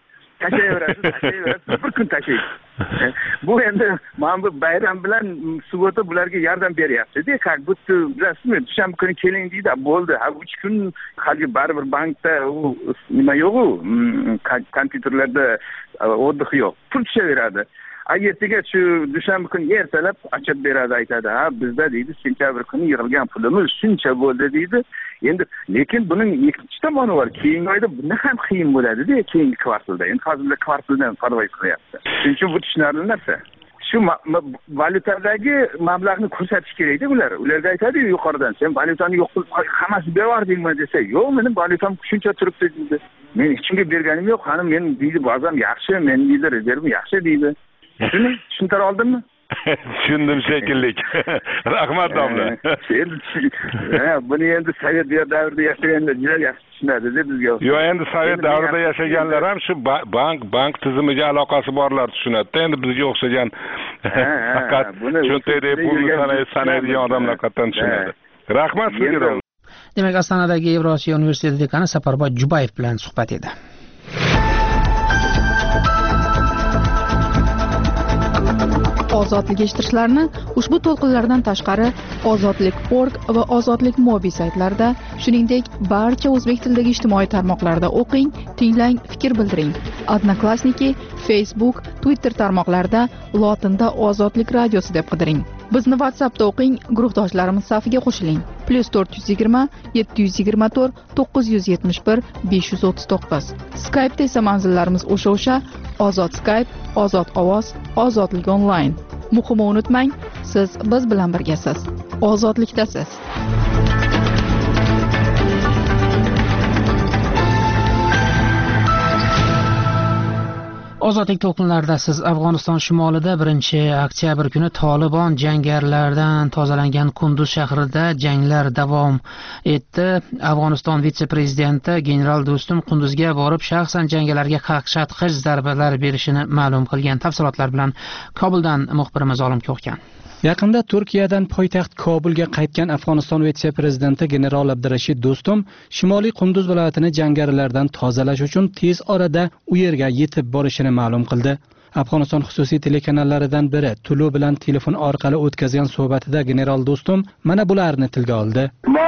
Bir kun tashlaysiz. Bu endi mana bu bayram bilan sug'urta bularga yordam beryapti-da. Bu bilasizmi, dushanba kuni keling deydi, bo'ldi. 3 kun haligi baribir bankda nima yo'q-u, kompyuterlarda o'rdiq yo'q. Pul tushaveradi. ertaga shu dushanba kuni ertalab ochib beradi, aytadi, ha bizda deydi sentyabr kuni yig'ilgan pulimiz shuncha bo'ldi deydi. Endi lekin buning ikkinchi tomoni bor. Keyingi oyda bundan ham qiyin bo'ladi-da, keyingi kvartalda. Endi hozirda kvartaldan parvoz qilyapti. Shuning uchun bu tushunarli narsa. Shu valyutadagi mablag'ni ko'rsatish kerak-da ular. Ularga aytadi-yu yuqoridan, sen valyutani yo'q qilib hammasini berdingmi desa, yo'q, mening valyutam shuncha turibdi deydi. Men hech kimga berganim yo'q, xanim, men deydi ba'zan yaxshi, men deydi rezervim yaxshi deydi. Shuni tushuntira oldimmi? Tushundim shekilli. Rahmat domla. Buni endi Sovet davrida yashaganlar juda yaxshi tushunadi-da bizga. Yo'q, endi Sovet davrida yashaganlar ham shu bank tizimiga aloqasi borlar tushunadi. Endi bizga o'xshagan faqat cho'ntagidagi pulni sanaydigan odamlar qatdan tushunadi. Rahmat sizga domla. Demak, Ostonadagi Yevrosiyo universiteti dekani Safarboy Jubayev bilan suhbat edi. Ozodlik eshittirishlarni ushbu to'lqinlardan tashqari ozodlik.org va ozodlik mobi saytlarida, shuningdek barcha o'zbek tilidagi ijtimoiy tarmoqlarda o'qing, tinglang, fikr bildiring. Odnoklassniki, Facebook, Twitter tarmoqlarida lotinda Ozodlik radiosi deb qidiring. Bizni WhatsAppda o'qing, guruhdoshlarimiz safiga qo'shiling. +420 724 971 539. Skype'da esa manzillarimiz o'sha Ozod Skype, Ozod ovoz, Ozodlik onlayn. Muhimi unutmang, siz biz bilan birgasiz. Ozodlikdasiz. Ozodlik to'lqinlarida siz Afg'oniston shimolida 1-oktyabr kuni Tolibon jangarilardan tozalangan Kunduz shahrida janglar davom etdi. Afg'oniston vitse-prezidenti general Do'stum Kunduzga borib shaxsan jangarilarga qaqshatqich zarbalar berishini ma'lum qilgan. Tafsilotlar bilan Kobuldan muxbirimiz Olim Ko'xkan. Yaqinda Turkiyadan poytaxt Kobulga qaytgan Afg'oniston vitse-prezidenti general Abdurashid Do'stum Shimoliy Qunduz viloyatini jangarilardan tozalash uchun tez orada u yerga yetib borishini ma'lum qildi. Afg'oniston xususiy telekanallaridan biri Tulu bilan telefon orqali o'tkazgan suhbatida general Do'stum mana bularni tilga oldi.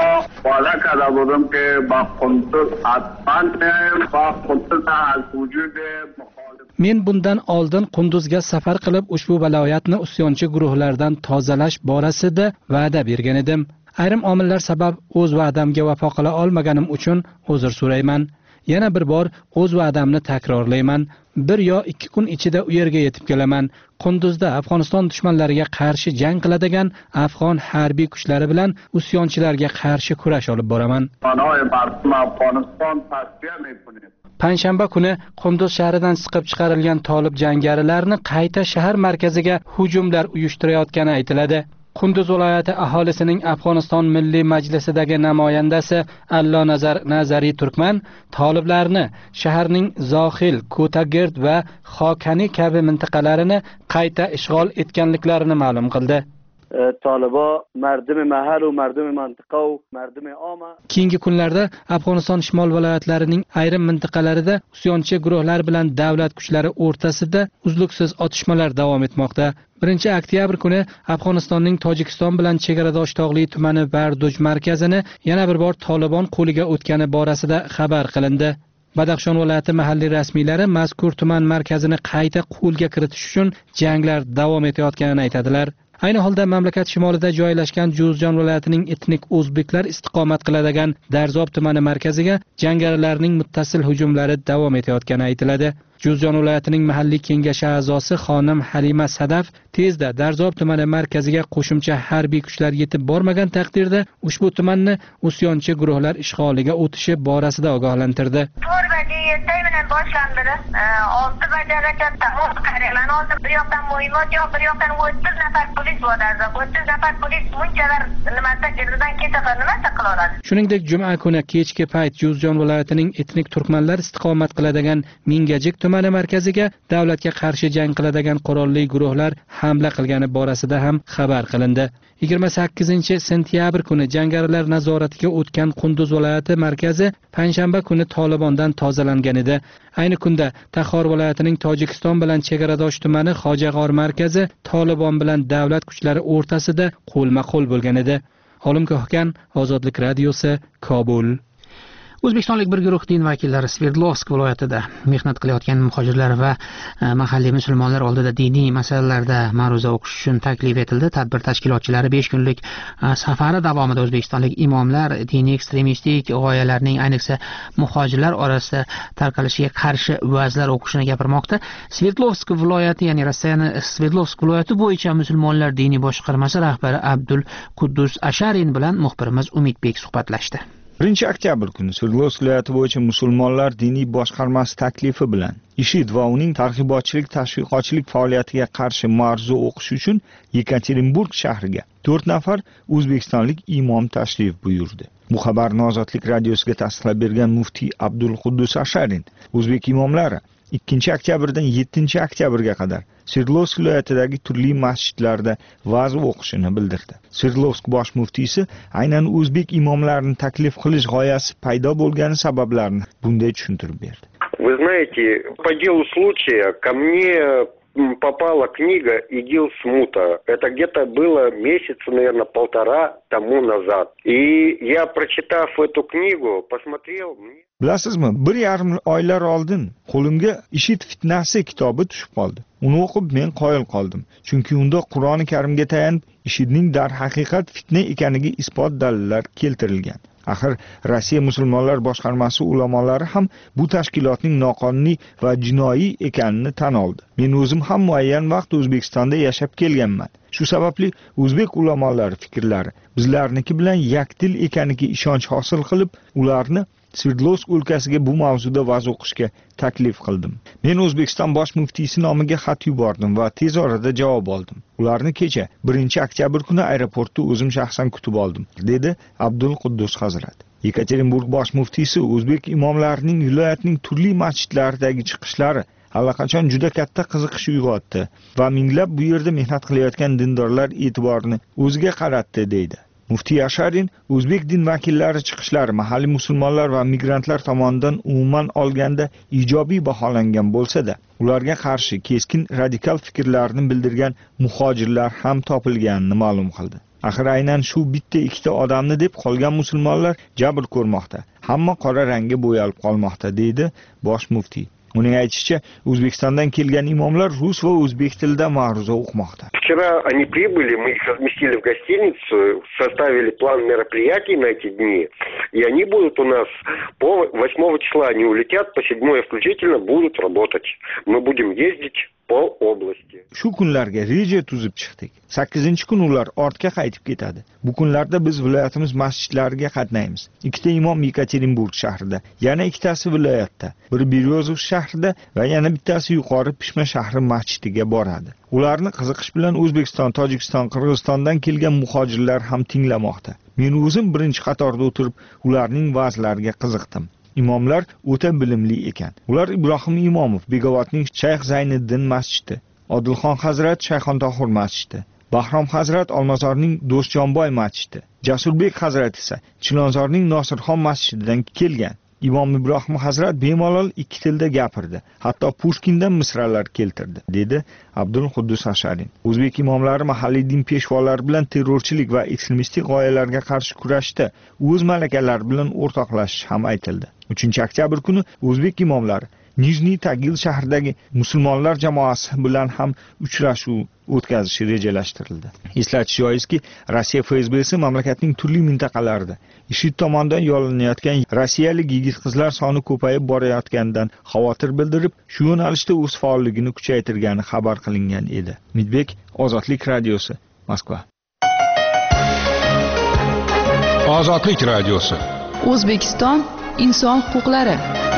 Men bundan oldin Qunduzga safar qilib ushbu viloyatni usyonchi guruhlardan tozalash borasida va'da bergan edim. Ayrim omillar sabab o'z va'damga vafo qila olmaganim uchun uzr so'rayman. Yana bir bor o'z va'damni takrorlayman. 1 yo 2 kun ichida u yerga yetib kelaman. Qunduzda Afg'oniston dushmanlariga qarshi jang qiladigan afg'on harbiy kuchlari bilan usyonchilarga qarshi kurash olib boraman. Panshanba kuni Qunduz shahridan siqib chiqarilgan Tolib jangarilarni qayta shahar markaziga hujumlar uyushtirayotgani aytiladi. Qunduz viloyati aholisining Afg'oniston Milliy Majlisidagi namoyandasi Allo Nazariy Turkman toliblarni shaharning Zohil, Kotagird va Xokani kabi mintaqalarini qayta ishg'ol etganliklarini ma'lum qildi. Keyingi kunlarda Afg'oniston shimol viloyatlarining ayrim mintaqalarida usyonchi guruhlar bilan davlat kuchlari o'rtasida uzluksiz otishmalar davom etmoqda. 1-oktyabr kuni Afg'onistonning Tojikiston bilan chegaradosh tog'li tumani Barduj markazini yana bir bor Tolibon qo'liga o'tgani borasida xabar qilindi. Badaxshon viloyati mahalliy rasmiylari mazkur tuman markazini qayta qo'lga kiritish uchun janglar davom etayotganini aytadilar. Ayni holda mamlakat shimolida joylashgan Juzjon viloyatining etnik o'zbeklar istiqomat qiladigan Darzob tumani markaziga jangarilarning muttasil hujumlari davom etayotgani aytiladi. Juzjon viloyatining mahalliy kengashi a'zosi xonim Halima Sadaf tezda Darzob tumani markaziga qo'shimcha harbiy kuchlar yetib bormagan taqdirda ushbu tumanni usyonchi guruhlar ishg'oliga o'tishi borasida ogohlantirdi. Boshlandi. 6 bajaragacha tamom qaraman. Hozir bir yoqdan mo'ymot yo'q, bir yoqdan 30 nafar polis bor. 30 nafar polis bunchalar nimasi jildidan ketadi, nimasi qila oladi. Shuningdek, juma kuni kechki payt Juzjon viloyatining etnik turkmanlar istiqomat qiladigan Mingajik tumani markaziga davlatga qarshi jang qiladigan qurolli guruhlar hamla qilgani borasida ham xabar qilindi. 28-sentyabr kuni jangarilar nazoratiga o'tgan Qunduz viloyati markazi panshanba kuni Tolibondan tozalangan edi. Ayni kunda Taxor viloyatining Tojikiston bilan chegaradosh tumani Xojag'or markazi Tolibon bilan davlat kuchlari o'rtasida qo'lma-qo'l bo'lgan edi. Olim Ko'xkan, Ozodlik radiosi, Kobul. O'zbekistonlik bir guruh din vakillari Sverdlovsk viloyatida mehnat qilayotgan muhojirlar va mahalliy musulmonlar oldida diniy masalalarda ma'ruza o'qish uchun taklif etildi. Tadbir tashkilotchilari 5 kunlik safari davomida o'zbekistonlik imomlar diniy ekstremistik g'oyalarning ayniqsa muhojirlar orasida tarqalishiga qarshi va'zlar o'qishini gapirmoqda. Sverdlovsk viloyati, ya'ni Rossiyaning Sverdlovsk viloyati bo'yicha musulmonlar diniy boshqarmasi rahbari Abdul Quddus Asharin bilan muxbirimiz Umidbek suhbatlashdi. 1 oktyabr kuni Sverdlovsk viloyati bo'yicha musulmonlar diniy boshqarmasi taklifi bilan IShID va uning targ'ibotchilik tashviqotchilik faoliyatiga qarshi ma'ruza o'qish uchun Yekaterinburg shahriga 4 nafar o'zbekistonlik imom tashrif buyurdi. Bu xabarni Ozodlik radiosiga tasdiqlab bergan muftiy Abdul Quddus Asharin o'zbek imomlari 2 oktyabrdan 7 oktyabrga qadar Sverdlovsk viloyatidagi turli masjidlarda va'z o'qishini bildirdi. Sverdlovsk bosh muftiysi aynan o'zbek imomlarini taklif qilish g'oyasi paydo bo'lgani sabablarini bunday tushuntirib berdi. Вы знаете, по делу случая ко мне попала книга «Игил Смута». Это где-то было месяца, наверное, 1,5 тому назад. И я, прочитав эту книгу, посмотрел... Bilasizmi, 1,5 oylar oldin qo'limga IShID fitnasi kitobi tushib qoldi. Uni o'qib men qoyil qoldim. Chunki unda Qur'oni Karimga tayanib IShIDning darhaqiqat fitna ekaniga isbot dalillar keltirilgan. Axir Rossiya musulmonlar boshqarmasi ulamolari ham bu tashkilotning noqonuniy va jinoiy ekanini tan oldi. Men o'zim ham muayyan vaqt O'zbekistonda yashab kelganman. Shu sababli o'zbek ulamolari fikrlari bizlarniki bilan yakdil ekaniga ishonch hosil qilib, ularni Sverdlovsk o'lkasiga bu mavzuda va'z o'qishga taklif qildim. Men O'zbekiston bosh muftiysi nomiga xat yubordim va tez orada javob oldim. Ularni kecha 1 oktyabr kuni aeroportda o'zim shaxsan kutib oldim, dedi Abdul Quddus Hazrat. Yekaterinburg bosh muftiysi o'zbek imomlarining viloyatning turli masjidlaridagi chiqishlari allaqachon juda katta qiziqish uyg'otdi va minglab bu yerda mehnat qilayotgan dindorlar e'tiborini o'ziga qaratdi, deydi. Muftiy Asharin o'zbek din vakillari chiqishlari mahalliy musulmonlar va migrantlar tomonidan umuman olganda ijobiy baholangan bo'lsa-da, ularga qarshi keskin radikal fikrlarni bildirgan muhojirlar ham topilganini ma'lum qildi. Axir aynan shu bitta ikkita odamni deb qolgan musulmonlar jabr ko'rmoqda. Hamma qora rangga bo'yalib qolmoqda, deydi bosh muftiy. Uning aytishicha, O'zbekistondan kelgan imomlar rus va o'zbek tilida ma'ruza o'qimoqda. Вчера они прибыли, мы их разместили в гостиницу, составили план мероприятий на эти дни, и они будут у нас по 8 числа, они улетят, по 7 включительно будут работать. Мы будем ездить по области. Shu kunlarga reja tuzib chiqdik. 8-kun ular ortga qaytib ketadi. Bu kunlarda biz viloyatimiz masjidlariga qatnaymiz. 2 imom Yekaterinburg shahrida, yana 2tasi viloyatda, biri Beryozov shahrida va yana bittasi yuqori Pishma shahri masjidiga boradi. Ularni qiziqish bilan O'zbekiston, Tojikiston, Qirg'izistondan kelgan muhojirlar ham tinglamoqda. Men o'zim birinchi qatorda o'tirib ularning va'zlariga qiziqdim. Imomlar o'ta bilimli ekan. Ular Ibrohim Imomov Begovatning Shayx Zayniddin masjidi, Odilxon Hazrat Shayxontohur masjidi, Bahrom Hazrat Olmazorning Do'stjonboy masjidi, Jasurbek Hazrat esa Chilonzorning Nosirxon masjididan kelgan. Imom Ibrohim Hazrat bemalol 2 tilda gapirdi, hatto Pushkindan misralar keltirdi, dedi Abdul Quddus Asharin. O'zbek imomlari mahalliy din peshvolari bilan terrorchilik va ekstremistik g'oyalarga qarshi kurashda o'z malakalari bilan o'rtoqlashish ham aytildi. 3 oktyabr kuni o'zbek imomlari Nijniy Tagil shahridagi musulmonlar jamoasi bilan ham uchrashuv o'tkazishi rejalashtirildi. Eslatish joizki, Rossiya FSBsi mamlakatning turli mintaqalarida IShID tomonidan yollanayotgan rossiyalik yigit-qizlar soni ko'payib borayotganidan xavotir bildirib, shu yo'nalishda o'z faolligini kuchaytirgani xabar qilingan edi. Umidbek, Ozodlik radiosi, Moskva. Ozodlik radiosi. O'zbekiston inson huquqlari.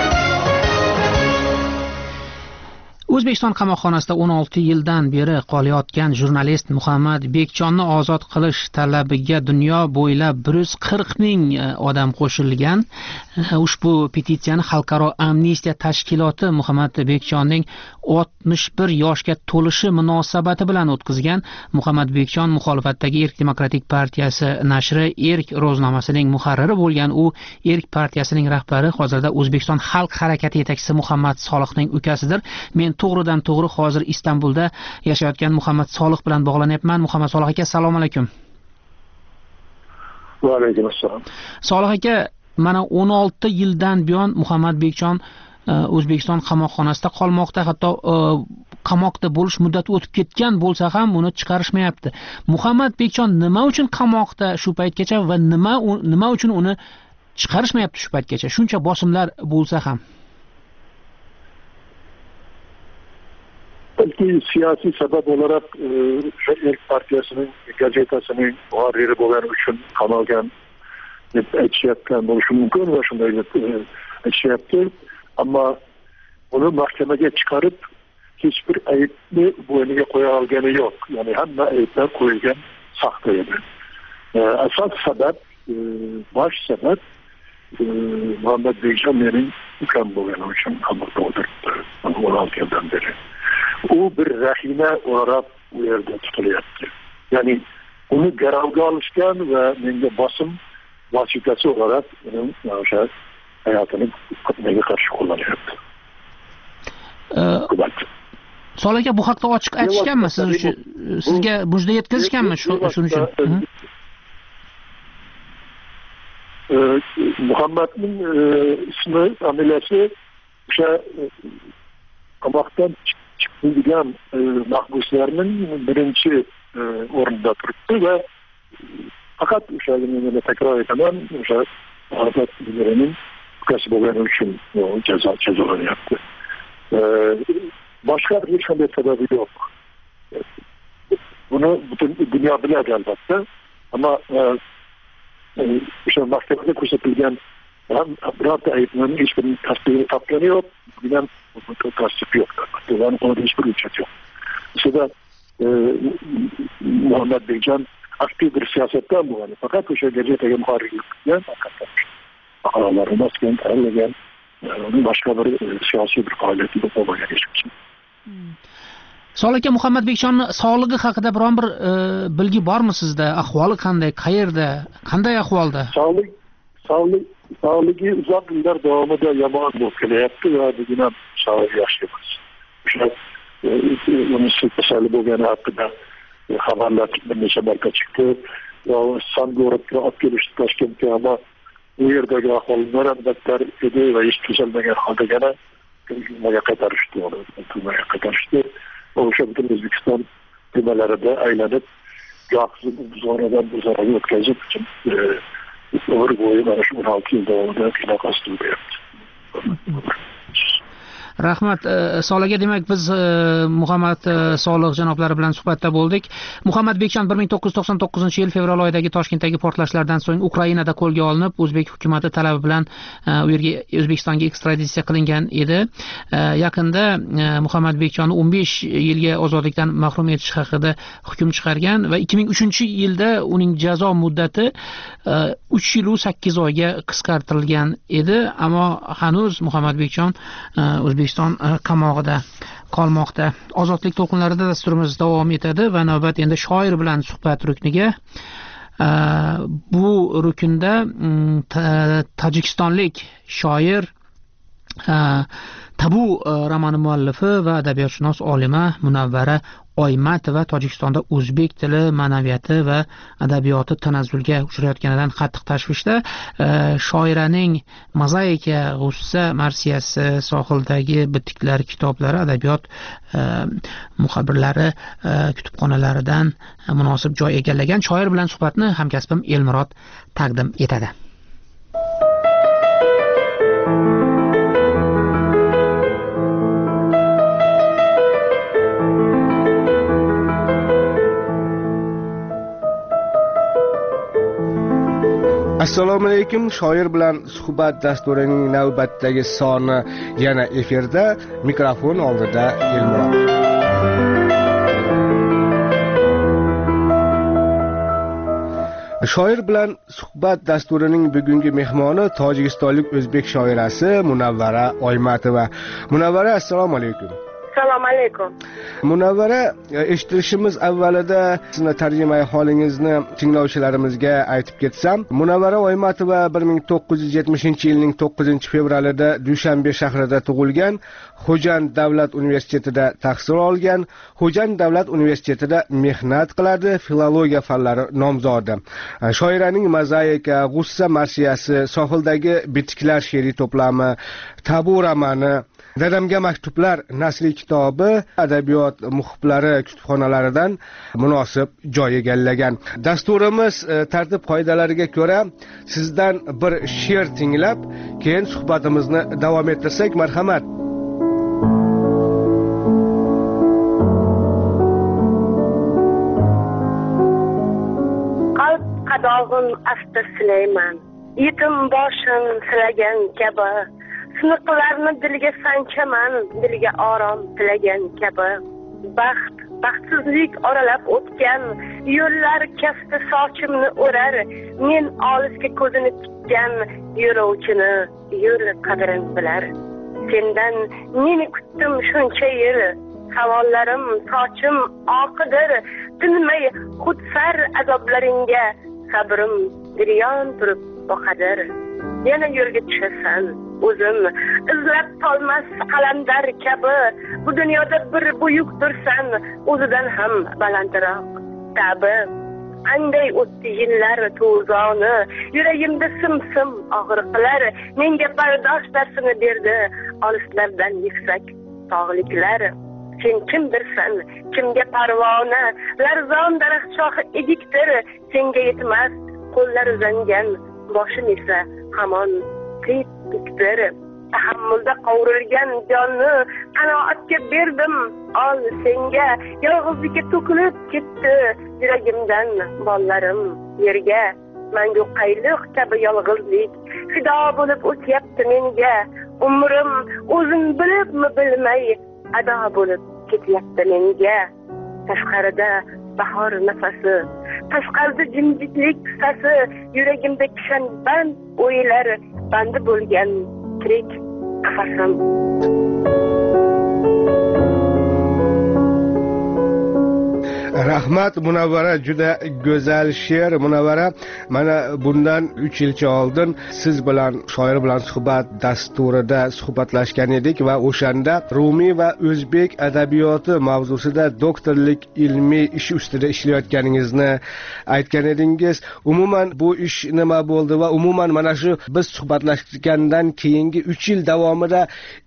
O'zbekiston qamoqxonasida 16 yildan beri qolayotgan jurnalist Muhammad Bekchonni ozod qilish talabiga dunyo bo'ylab 140 ming odam qo'shilgan. Ushbu petitsiyani Xalqaro amnistiya tashkiloti Muhammad Bekchonning 61 yoshga to'lishi munosabati bilan o'tkazgan. Muhammad Bekchon muxolifatdagi Erk demokratik partiyasi nashri Erk ro'znomasining muharriri bo'lgan. U Erk partiyasining rahbari, hozirda O'zbekiston xalq harakati yetakchisi Muhammad Solihning ukasidir. Men to'g'ridan to'g'ri hozir Istanbulda yashayotgan Muhammad Solih bilan bog'lanyapman. Muhammad Solih aka, assalomu alaykum. Va alaykum assalom. Solih aka, mana 16 yildan buyon Muhammad Bekjon O'zbekiston qamoqxonasida qolmoqda, hatto qamoqda bo'lish muddati o'tib ketgan bo'lsa ham uni chiqarishmayapti. Muhammad Bekjon nima uchun qamoqda shu paytgacha va nima uchun uni chiqarishmayapti shu paytgacha? Shuncha bosimlar bo'lsa ham. Balki siyosiy sabab olarak Erk partiyasining gazetasining muharriri bo'lgani uchun qamalgan deb aytishyapti bo'lishi mumkin va shunday deb aytishyapti. Ammo uni mahkamaga chiqarib hech bir aybni bo'yniga qo'ya olgani yo'q. Ya'ni hamma ayblar qo'yilgan saxta edi. Asas sabab, bosh sabab Muhammad Bekjon mening ukam bo'lgani uchun qamoqda o'tiribdi 16 yildan beri. U bir rahina olarak u yerda tutilyapti. Ya'ni uni garovga olishgan va menga bosim vositasi olarak uning o'sha hayotini menga qarshi qo'llanyapti. Soliga bu haqda ochiq aytishganmi siz uchun? Sizga mujda yetkazishganmi shuning uchun? Muhammadning ismi, familiyasi o'sha qamoqdan chiqadigan mahbuslarning birinchi o'rinda turibdi va faqat o'sha men takror etaman, o'sha Arafat Birining ukasi bo'lgani uchun jazolanyapti. Boshqa hech qanday sababi yo'q. Buni butun dunyo biladi albatta, ammo o'sha mahkamada ko'rsatilgan birorta aybning hech bir tasdig'ini topgani yo'q, bundan tasdiq yo'q. Ularning qo'lida hech bir hujjat yo'q. Shunda Muhammad Bekjon aktiv bir siyosatdan bo'lgan, faqat o'sha gazetaga muharrirlik qilgan, maqolalarni bosgan, tayyorlagan, boshqa bir siyosiy bir faoliyati bo'lmagan hech kim. Soliga Muhammad Bekjonni sog'lig'i haqida biron bir bilgi bormi sizda? Ahvoli qanday, qayerda, qanday ahvolda? Sog'ligi uzoq yillar davomida yomon bo'lib kelyapti va bugun ham sog'ligi yaxshi emas. O'sha uni kasali bo'lgani haqida xabarlar bir necha marta chiqdi. Sangorodga olib kelishdi Toshkentga, ammo u yerdagi ahvollar ham battar edi va hech tuzalmagan holda yana turmaga qaytarishdi. O'sha butun O'zbekiston tumanlarida aylanib, yo'qsiz buzoradan buzoraga o'tkazib, umr bo'yi mana shu 16 yil davomida qiynoqasida o'tyapti. Rahmat. Soliga, demak biz Muhammad Solih janoblari bilan suhbatda bo'ldik. Muhammad Bekjon 1999-yil fevral oyidagi Toshkentdagi portlashlardan so'ng Ukrainada qo'lga olinib, o'zbek hukumatı talabi bilan u yerga O'zbekistonga ekstraditsiya qilingan edi. Yaqinda Muhammad Bekjonni 15 yilga ozodlikdan mahrum etish haqida hukm chiqargan va 2003-yilda uning jazo muddati 3 yil 8 oyga qisqartirilgan edi, ammo hanuz Muhammad Bekjon O'zbekiston qamog'ida qolmoqda. Ozodlik to'lqinlarida dasturimiz davom etadi va navbat endi shoir bilan suhbat rukniga. Bu rukunda tojikistonlik shoir Tabu romani muallifi va adabiyotshunos olima Munavvara Oymatova Tojikistonda o'zbek tili, ma'naviyati va adabiyoti tanazzulga uchrayotganidan qattiq tashvishda. Shoiraning Mozaika, G'ussa marsiyasi, Sohildagi bitiklar kitoblari adabiyot muxbirlari kutubxonalaridan munosib joy egallagan. Shoir bilan suhbatni hamkasbim Elmurod taqdim etadi. Assalomu alaykum. Shoir bilan suhbat dasturining navbatdagi soni yana efirda. Mikrofon oldida Elmurod. Shoir bilan suhbat dasturining bugungi mehmoni tojikistonlik o'zbek shoirasi Munavvara Oymatova. Munavvara, assalomu alaykum. Assalomu alaykum. Munavvara, eshitishimiz avvalida sizni tarjimai holingizni tinglovchilarimizga aytib ketsam, Munavvara Oymatova 1970-yilning 9-fevralida Dushanbe shahrida tug'ilgan, Xo'jand davlat universitetida tahsil olgan, Xo'jand davlat universitetida mehnat qiladi, filologiya fanlari nomzodi. Shoiraning mozaika, G'ussa marsiyasi, Sohildagi bitiklar she'riy to'plami, Tabu romani, Dadamga maktublar nasriy kitobi adabiyot muhiblari kutubxonalaridan munosib joy egallagan. Dasturimiz tartib qoidalariga ko'ra sizdan bir she'r tinglab, keyin suhbatimizni davom ettirsak, marhamat. Qalb qadog'in asta silayman, yetim boshim silagan kabi. Siniqlarni dilga sanchaman, dilga orom tilagan kabi. Baxtsizlik oralab o'tgan yo'llar kafti sochimni o'rar, men olisga ko'zini tikkan yo'lovchini yo'l qadrin bilar. Sendan meni kutdim shuncha yil, savollarim sochim oqidir, tinmay xudsar azoblaringga sabrim giryon turib boqadir. Yana yo'lga tushasan, o'zim izlab tolmas qalandar kabi, bu dunyoda bir buyuk tursan, o'zidan ham balandroq tabi. Anday o'tdi yillar to'zoni, yuragimda simsim og'riqlar, menga bardosh darsini berdi olislardan yuksak tog'liklar. Sen kimdirsan, kimga parvona, larzon daraxt shoxi edikdir, senga yetmas qo'llar uzangan, boshim esa hamon tikdir. Tahammulda qovurilgan jonni qanoatga berdim, ol senga. Yolg'izlikka to'kilib ketdi yuragimdan bollarim yerga. Mangu qayliq kabi yolg'izlik fido bo'lib o'tyapti menga. Umrim o'zim bilibmi bilmay ado bo'lib ketyapti menga. Tashqarida bahor nafasi, tashqarida jimjitlik sasi, yuragimda kishanband o'ylar, bandi bo'lgan tirik qafasim. Rahmat Munavvara, juda go'zal she'r. Munavvara, mana bundan 3 yilcha oldin siz bilan shoir bilan suhbat dasturida suhbatlashgan edik va o'shanda Rumiy va o'zbek adabiyoti mavzusida doktorlik ilmiy ish ustida ishlayotganingizni aytgan edingiz. Umuman bu ish nima bo'ldi va umuman mana shu biz suhbatlashgandan keyingi 3 yil davomida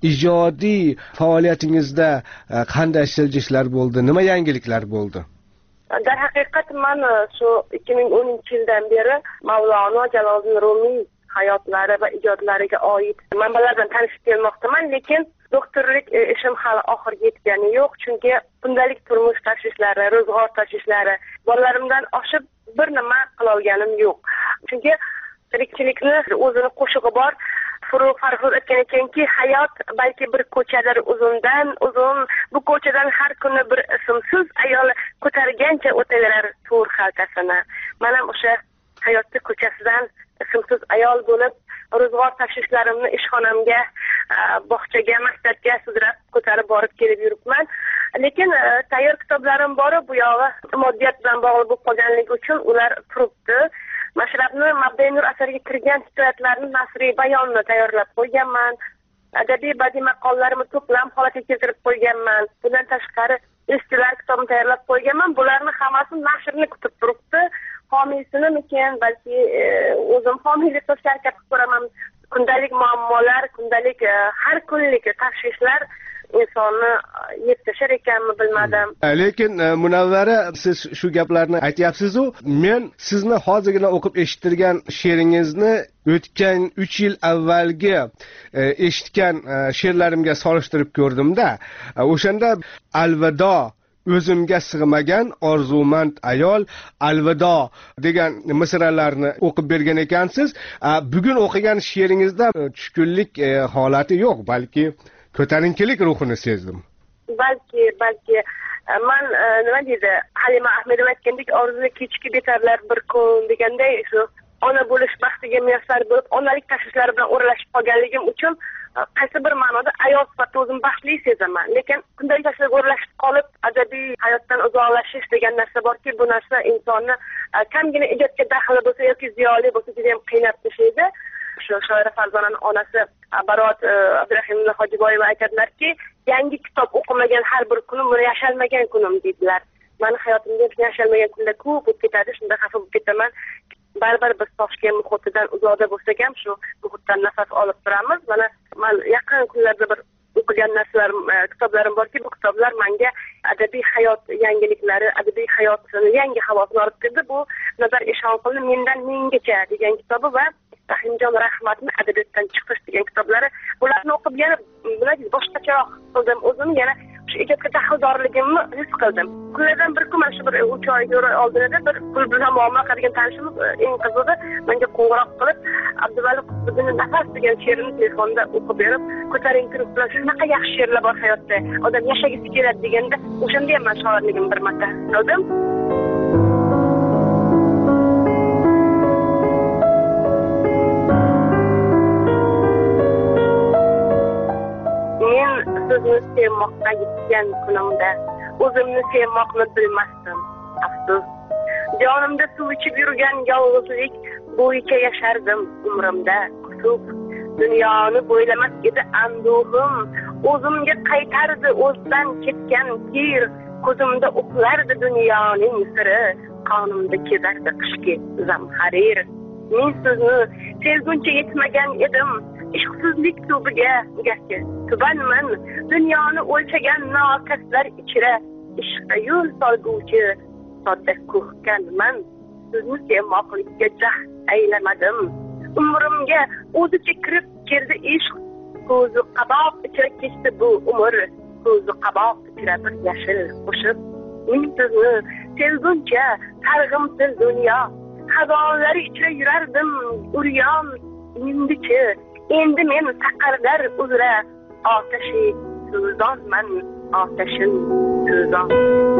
ijodiy faoliyatingizda qanday siljishlar bo'ldi, nima yangiliklar bo'ldi? Darhaqiqat men shu 2010-yildan beri Mavlono Jaloliddin Rumiy hayotlari va ijodlariga oid manbalar bilan tanishib kelmoqdaman, lekin doktorlik ishim hali oxiriga yetgani yo'q, chunki kundalik turmush tashvishlari, ro'zg'or tashvishlari bolalarimdan oshib bir nima qila olganim yo'q. Chunki tirikchilikni o'zini qo'shig'i bor. Farhod aytgan ekanki, hayot balki bir ko'chadir uzundan uzun, bu ko'chadan har kuni bir ismsiz ayol ko'targancha o'taverar to'r xaltasini. Men ham o'sha hayotning ko'chasidan ismsiz ayol bo'lib, ro'zg'or tashvishlarimni ishxonamga, bog'chaga, maktabga sudrab ko'tarib borib kelib yuribman. Lekin tayyor kitoblarim bor, bu yog'i moddiyat bilan bog'liq bo'lib qolganligi uchun ular turibdi. Mashrabni Mabdai Nur asariga kirgan hikoyatlarni nasriy bayonni tayyorlab qo'yganman. Adabiy badiiy maqollarimni to'plam holatga keltirib qo'yganman. Bundan tashqari eskilar kitobini tayyorlab qo'yganman. Bularni hammasi nashrni kutib turibdi. Homiysinimikin, balki o'zim homiylik qilishga harakat qilib ko'raman. Kundalik muammolar, kundalik har kunlik tashvishlar insonni yetkazar ekanmi bilmadim. Lekin Munavvara, siz shu gaplarni aytyapsiz-ku, men sizni hozirgina o'qib eshittirgan she'ringizni o'tgan 3 yil avvalgi eshitgan she'rlarimga solishtirib ko'rdim-da. O'shanda alvido o'zimga sig'magan orzumand ayol, alvido degan misralarni o'qib bergan ekansiz. Bugun o'qigan she'ringizda tushkunlik holati yo'q, balki ko'tarinkilik ruhini sezdim. Balki men nima deydi, Halima Ahmedova aytgandek, orzuga kechki betarlar bir kun deganday, shu ona bo'lish baxtiga muyassar bo'lib, onalik tashvishlari bilan o'ralashib qolganligim uchun qaysi bir ma'noda ayol sifatida o'zimni baxtli sezaman. Lekin bunday tashlab o'rlashib qolib adabiy hayotdan uzoqlashish degan narsa borki, bu narsa insonni kamgina ijodga daxli bo'lsa yoki ziyoli bo'lsa juda ham qiynab tashlaydi. Shu shoira Farzonaning onasi Barot Abdurahimova Hojiboyeva aytadilarki, yangi kitob o'qimagan har bir kunim yashalmagan kunim deydilar. Meni hayotimda yashalmagan kunlar ko'p o'tib ketadi, shunda xafa bo'lib ketaman. Baribir biz topishgan muhitidan uzoqda bo'lsak ham shu muhitdan nafas olib turamiz. Mana men yaqin kunlarda bir o'qigan narsalarim, kitoblarim borki, bu kitoblar menga adabiy hayot yangiliklari, adabiy hayotning yangi havosini olib kirdi. Bu Nazar Eshonqulning Mendan mengacha degan kitobi va Rahimjon Rahmatning Adabiyotdan chiqish degan kitoblari. Bularni o'qib yana boshqacharoq qildim. O'zim yana shu ijodga daxldorligimni his qildim. Kunlardan bir kun mana shu bir 3 oy oldinda bir pul bilan muomala qilgan tanishimiz eng qizig'i menga qo'ng'iroq qilib, Abduvali Qutbiddinning Nafas degan she'rini telefonda o'qib berib, ko'taring turib, shunaqa yaxshi she'rlar bor hayotda, odam yashagisi keladi deganda, o'shanda ham men shoirligimni bir marta qildim. Sizni sevmoqqa yetgan kunimda o'zimni sevmoqni bilmasdim, afsus. Jonimda suv ichib yurgan yolg'izlik bo'yicha yashardim umrimda kusub. Dunyoni bo'ylamas edi anduhim, o'zimga qaytardi o'zdan ketgan kir. Ko'zimda uxlardi dunyoning siri, qonimda kezardi qishki zamharir. Men sizni sevguncha yetmagan edim, ishqsizlik tubiga garchi tubanman, dunyoni o'lchagan nokaslar ichra, ishqqa yo'l solguvchi sodda ko'hkanman. Sizni sevmoqlikka jahd aylamadim, umrimga o'zicha kirib keldi ishq. Ko'zi qaboq ichra kechdi bu umr, ko'zi qaboq ichra bir yashil qo'shib. Men sizni sevguncha sarg'imsiz dunyo, xazonlari ichra yurardim uryon. Endi men saqarlar uzra otashi so'zonman, otashin so'zon.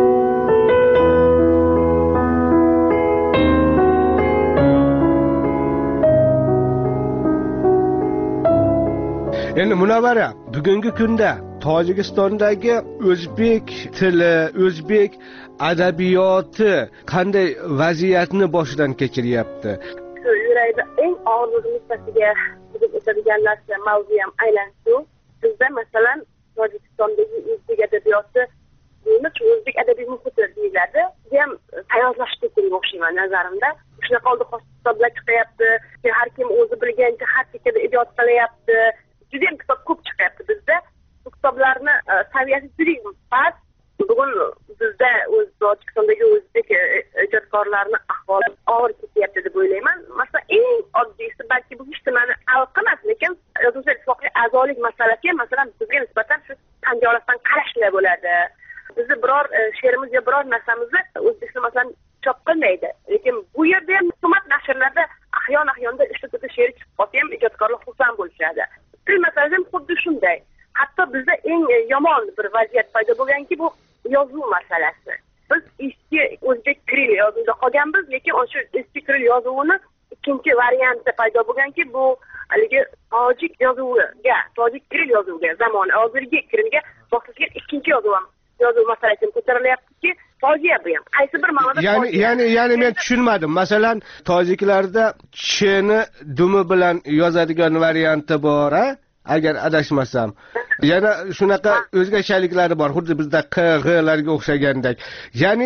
Endi Munavvara, bugungi kunda Tojikistondagi o'zbek tili, o'zbek adabiyoti qanday vaziyatni boshidan kechiryapti? Yurakda eng og'ir nuqtasiga kelib o'tadigan narsa mavzu ham aynan shu. Bizda masalan Tojikistondagi o'zbek adabiyoti, o'zbek adabiy muhiti deyiladi. Bu ham tayyorlashga kerak o'xshayman nazarimda. Shunaqa oldi xos kitoblar chiqyapti, har kim o'zi bilgancha har chekada ijod qilyapti. Juda ham kitob ko'p chiqyapti bizda. Bu kitoblarni saviyasi juda past. Bugun bizda Tojikistondagi o'zbek ijodkorlarning ahvoli og'ir ketyapti deb o'ylayman. Masalan, eng oddiysi balki bu hech nimani hal qilmas, lekin Yozuvchilar ittifoqiga a'zolik masalasi masalan bizga nisbatan shu panjolasidan qarashlar bo'ladi. Bizni biror she'rimiz yo biror narsamizni O'zbekiston masalan chop qilmaydi. Lekin bu yerda ham hukumat nashrlarda ahyon-ahyonda ishlatib she'r chiqib qolsa ham ijodkorlar xursand bo'lishadi. Til masalasi ham xuddi shunday. Hatto bizda eng yomon bir vaziyat paydo bo'lganki, bu yozuv masalasi. Biz eski o'zbek kiril yozuvida qolganmiz, lekin o'sha eski kiril yozuvini ikkinchi varianti paydo bo'lganki, bu haligi tojik yozuviga, tojik kiril yozuviga, zamon hozirgi kirilga bosilgan ikkinchi yozuv masalasi ko'tarilyaptiki, fojia bu ham. Qaysi bir ma'noda ya'ni men tushunmadim. Masalan, tojiklarda chni dumi bilan yozadigan varianti bor, agar adashmasam. Yana shunaqa o'zgachaliklari bor, xuddi bizda qg'larga o'xshagandek. Ya'ni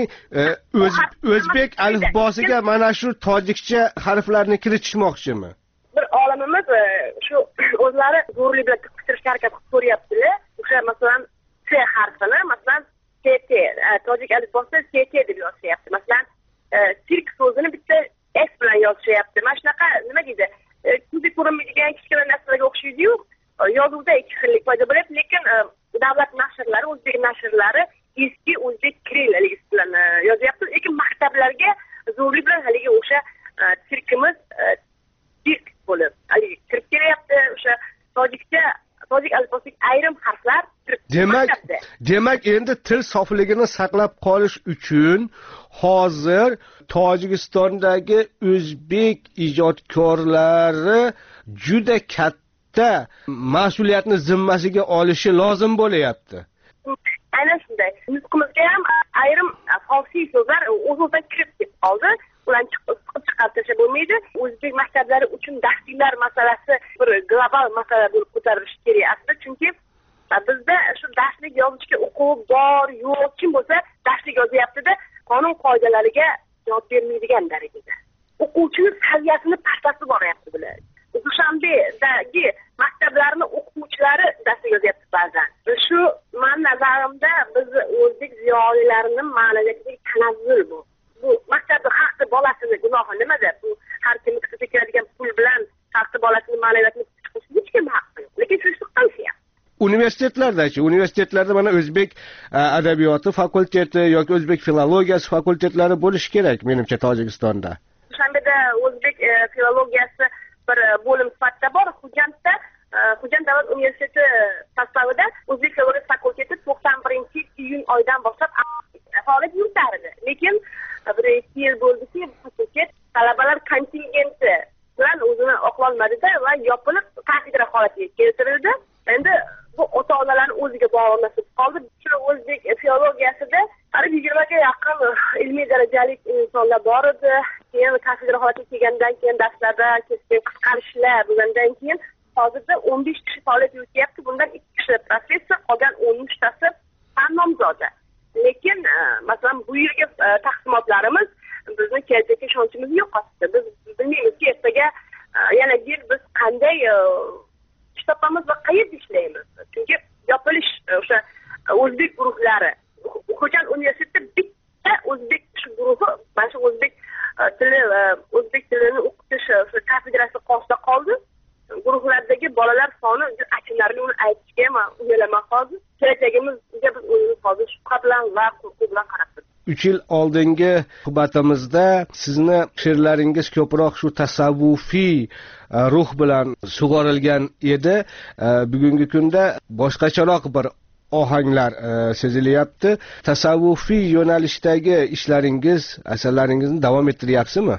o'zbek alifbosiga mana shu tojikcha harflarni kiritishmoqchimi? Bir olimimiz shu o'zlari zo'rlik bilan tiqtirishga harakat qilib ko'ryaptilar. O'sha masalan T harfini masalan TT, tojik alifbosida TT deb yozishyapti. Masalan, sirk so'zini bitta S bilan yozishyapti. Mana shunaqa nima deydi? Ko'zga ko'rinmaydigan kichkina narsalarga o'xshaydi-yu. Yozuvda ikki xillik paydo bo'lyapti, lekin davlat nashrlari, o'zbek nashrlari eski o'zbek kirilligi bilan yozyapti, lekin maktablarga zo'rlik bilan haligi o'sha sirkimiz sirk bo'lib haligi kirib kelyapti. O'sha tojik alifbosiga ayrim harflar demak endi til sofligini saqlab qolish uchun hozir Tojikistondagi o'zbek ijodkorlari juda katta katta mas'uliyatni zimmasiga olishi lozim bo'layapti. Aynan shunday. Nutqimizga ham ayrim falsiy so'zlar o'z-o'zidan kirib qoldi. Ularni chiqib chiqarib tashlab bo'lmaydi. O'zbek maktablari uchun darsliklar masalasi bir global masala bo'lib ko'tarilishi kerak aslida, chunki bizda shu darslik yozishga o'quv bor, yo'q, kim bo'lsa darslik yozyapti-da, qonun qoidalariga javob bermaydigan darajada. O'quvchini saviyasini pastlashib boryapti bular. Dushanbedagi maktablarning o'quvchilari darslik yozyapti ba'zan. Shu men nazarimda biz o'zbek ziyolilarining ma'naviyatiga tanazzul bu. Bu maktabda haqda bolasini gunohi nimada? Bu har kim qilsa keladigan pul bilan haqda bolasini ma'naviyatini chiqish hech kim haqqi yo'q. Lekin shu qilshyapti. Universitetlarda mana o'zbek adabiyoti fakulteti yoki o'zbek filologiyasi fakultetlari bo'lishi kerak menimcha Tojikistonda. Dushanbeda o'zbek filologiyasi bir bo'lim sifatida bor. Xo'jand davlat universiteti sostavida o'zbek filologiyasi fakulteti 91-iyun oyidan boshlab faoliyat yuritardi. Lekin bir 2 yil bo'ldiki, fakultet talabalar kontingenti bilan o'zini oqlolmadi-da va yopilib kafedra holatiga keltirildi. Endi bu ota-onalarning o'ziga bog'lanib qoldi. Shu o'zbek filologiyasida qariyb 20 ga yaqin ilmiy darajali insonlar bor edi. Keyin kafedra holatiga kelgandan keyin darslarda keskin qisqarishlar bo'lgandan keyin hozirda 15 kishi faoliyat yurityapti. Bundan 2 kishi professor, qolgan 13 tasi fan nomzodi. Lekin masalan bu yilgi taqsimotlarimiz bizni kelajakka ishonchimiz yo'q aslida. Biz bilmaymizki ertaga yana yil biz qanday ish topamiz va qayerda ishlaymiz. Chunki yopilish o'sha o'zbek guruhlari. Xo'jand universitetida bitta o'zbek shu guruhi, mana shu o'zbek tilini o'qitish kafedrasi qoshida qoldi. Guruhlardagi bolalar soni achinarli, uni aytishga ham uyalaman hozir. Kelajagimizga biz o'zimiz hozir shubha bilan va qo'rquv bilan qarab turibmiz. 3 yil oldingi suhbatimizda sizni she'rlaringiz ko'proq shu tasavvufiy ruh bilan sug'orilgan edi. Bugungi kunda boshqacharoq bir ohanglar sezilyapti. Tasavvufiy yo'nalishdagi ishlaringiz, asarlaringizni davom ettiryapsizmi?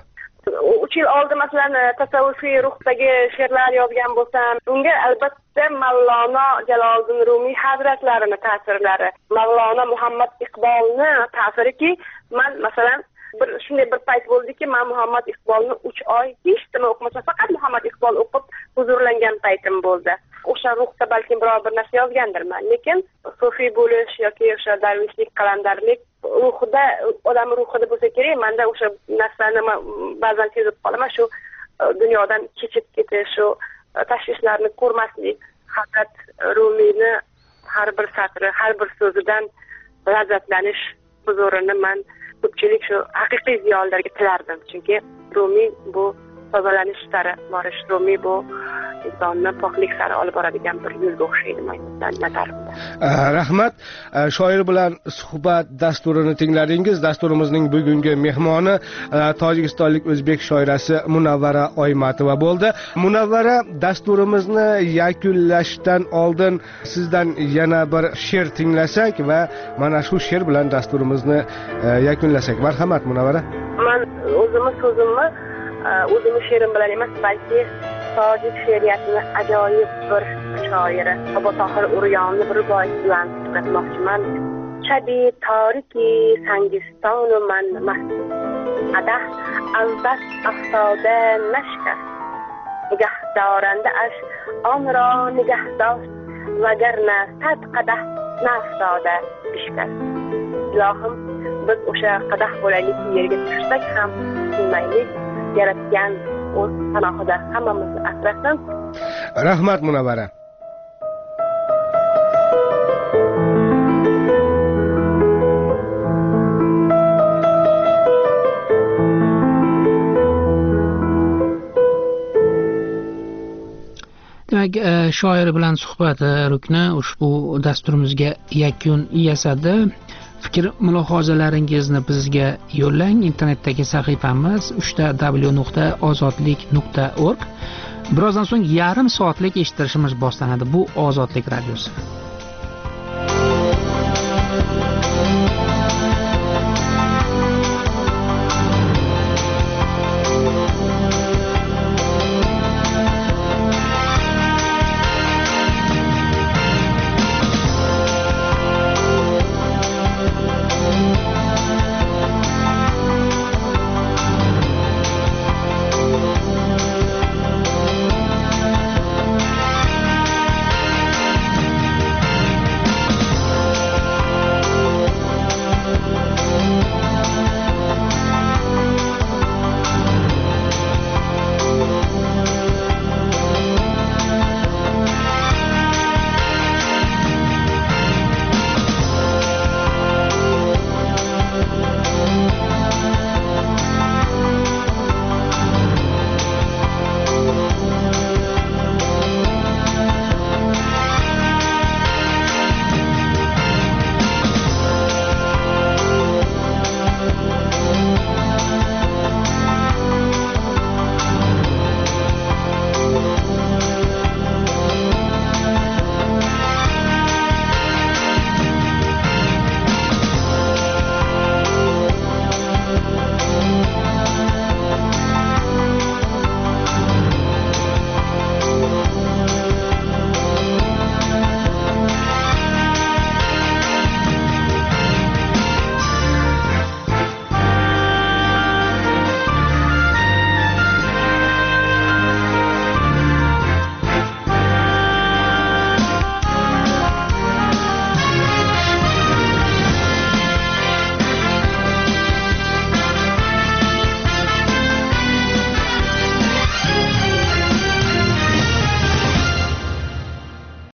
3 yil oldin masalan tasavvufiy ruhdagi she'rlar yozgan bo'lsam, unga albatta Mavlono Jaloliddin Rumiy hazratlarini ta'sirlari, Mavlono Muhammad Iqbolni ta'siriki, men masalan shunday bir payt bo'ldiki, men Muhammad Iqbolni 3 oy hech nima o'qimasam, faqat Muhammad Iqbol o'qib huzurlangan paytim bo'ldi. O'sha ruhda balkim biror bir narsa yozgandirman, lekin sufiy bo'lish yoki o'sha darvishlik, qalandarlik ruhida, odam ruhida bo'lsa kerak. Menda o'sha narsani ba'zan sezib qolaman, shu dunyodan kechib ketish, shu tashvishlarni ko'rmaslik. Hazrat Rumiyni har bir satri, har bir so'zidan lazzatlanish huzurini men ko'pchilik shu haqiqiy ziyolilarga tilardim. Chunki Rumiy bu tozalanish sari borish, Rumiy bu insonni poklik sari olib boradigan bir yo'lga o'xshaydi nazarimda. Rahmat. Shoir bilan suhbat dasturini tingladingiz. Dasturimizning bugungi mehmoni tojikistonlik o'zbek shoirasi Munavvara Oymatova bo'ldi. Munavvara, dasturimizni yakunlashdan oldin sizdan yana bir she'r tinglasak va mana shu she'r bilan dasturimizni yakunlasak. Marhamat Munavvara. Men so'zimni o'zimni she'rim bilan emas, balki tojik she'riyatini ajoyib bir shoiri Abu Tohir Uryonni bir bois bilan suhbatmoqchiman. Chabi toriki sangistonu man mast adah albat aftoda nashkar nigahdaranda ash onro nigahdosh vagarna sad qadah naftoda bishkar. Ilohim, biz o'sha qadah bo'laylik yerga tushsak ham tinmaylik. Yaratgan o'z panohida hammamizni asrasin. Rahmat Munavvara. Demak, shoir bilan suhbat rukni ushbu dasturimizga yakun yasadi. Fikr mulohazalaringizni bizga yo'llang. Internetdagi sahifamiz www.ozodlik.org. Birozdan so'ng yarim soatlik eshittirishimiz boshlanadi. Bu Ozodlik radiosi.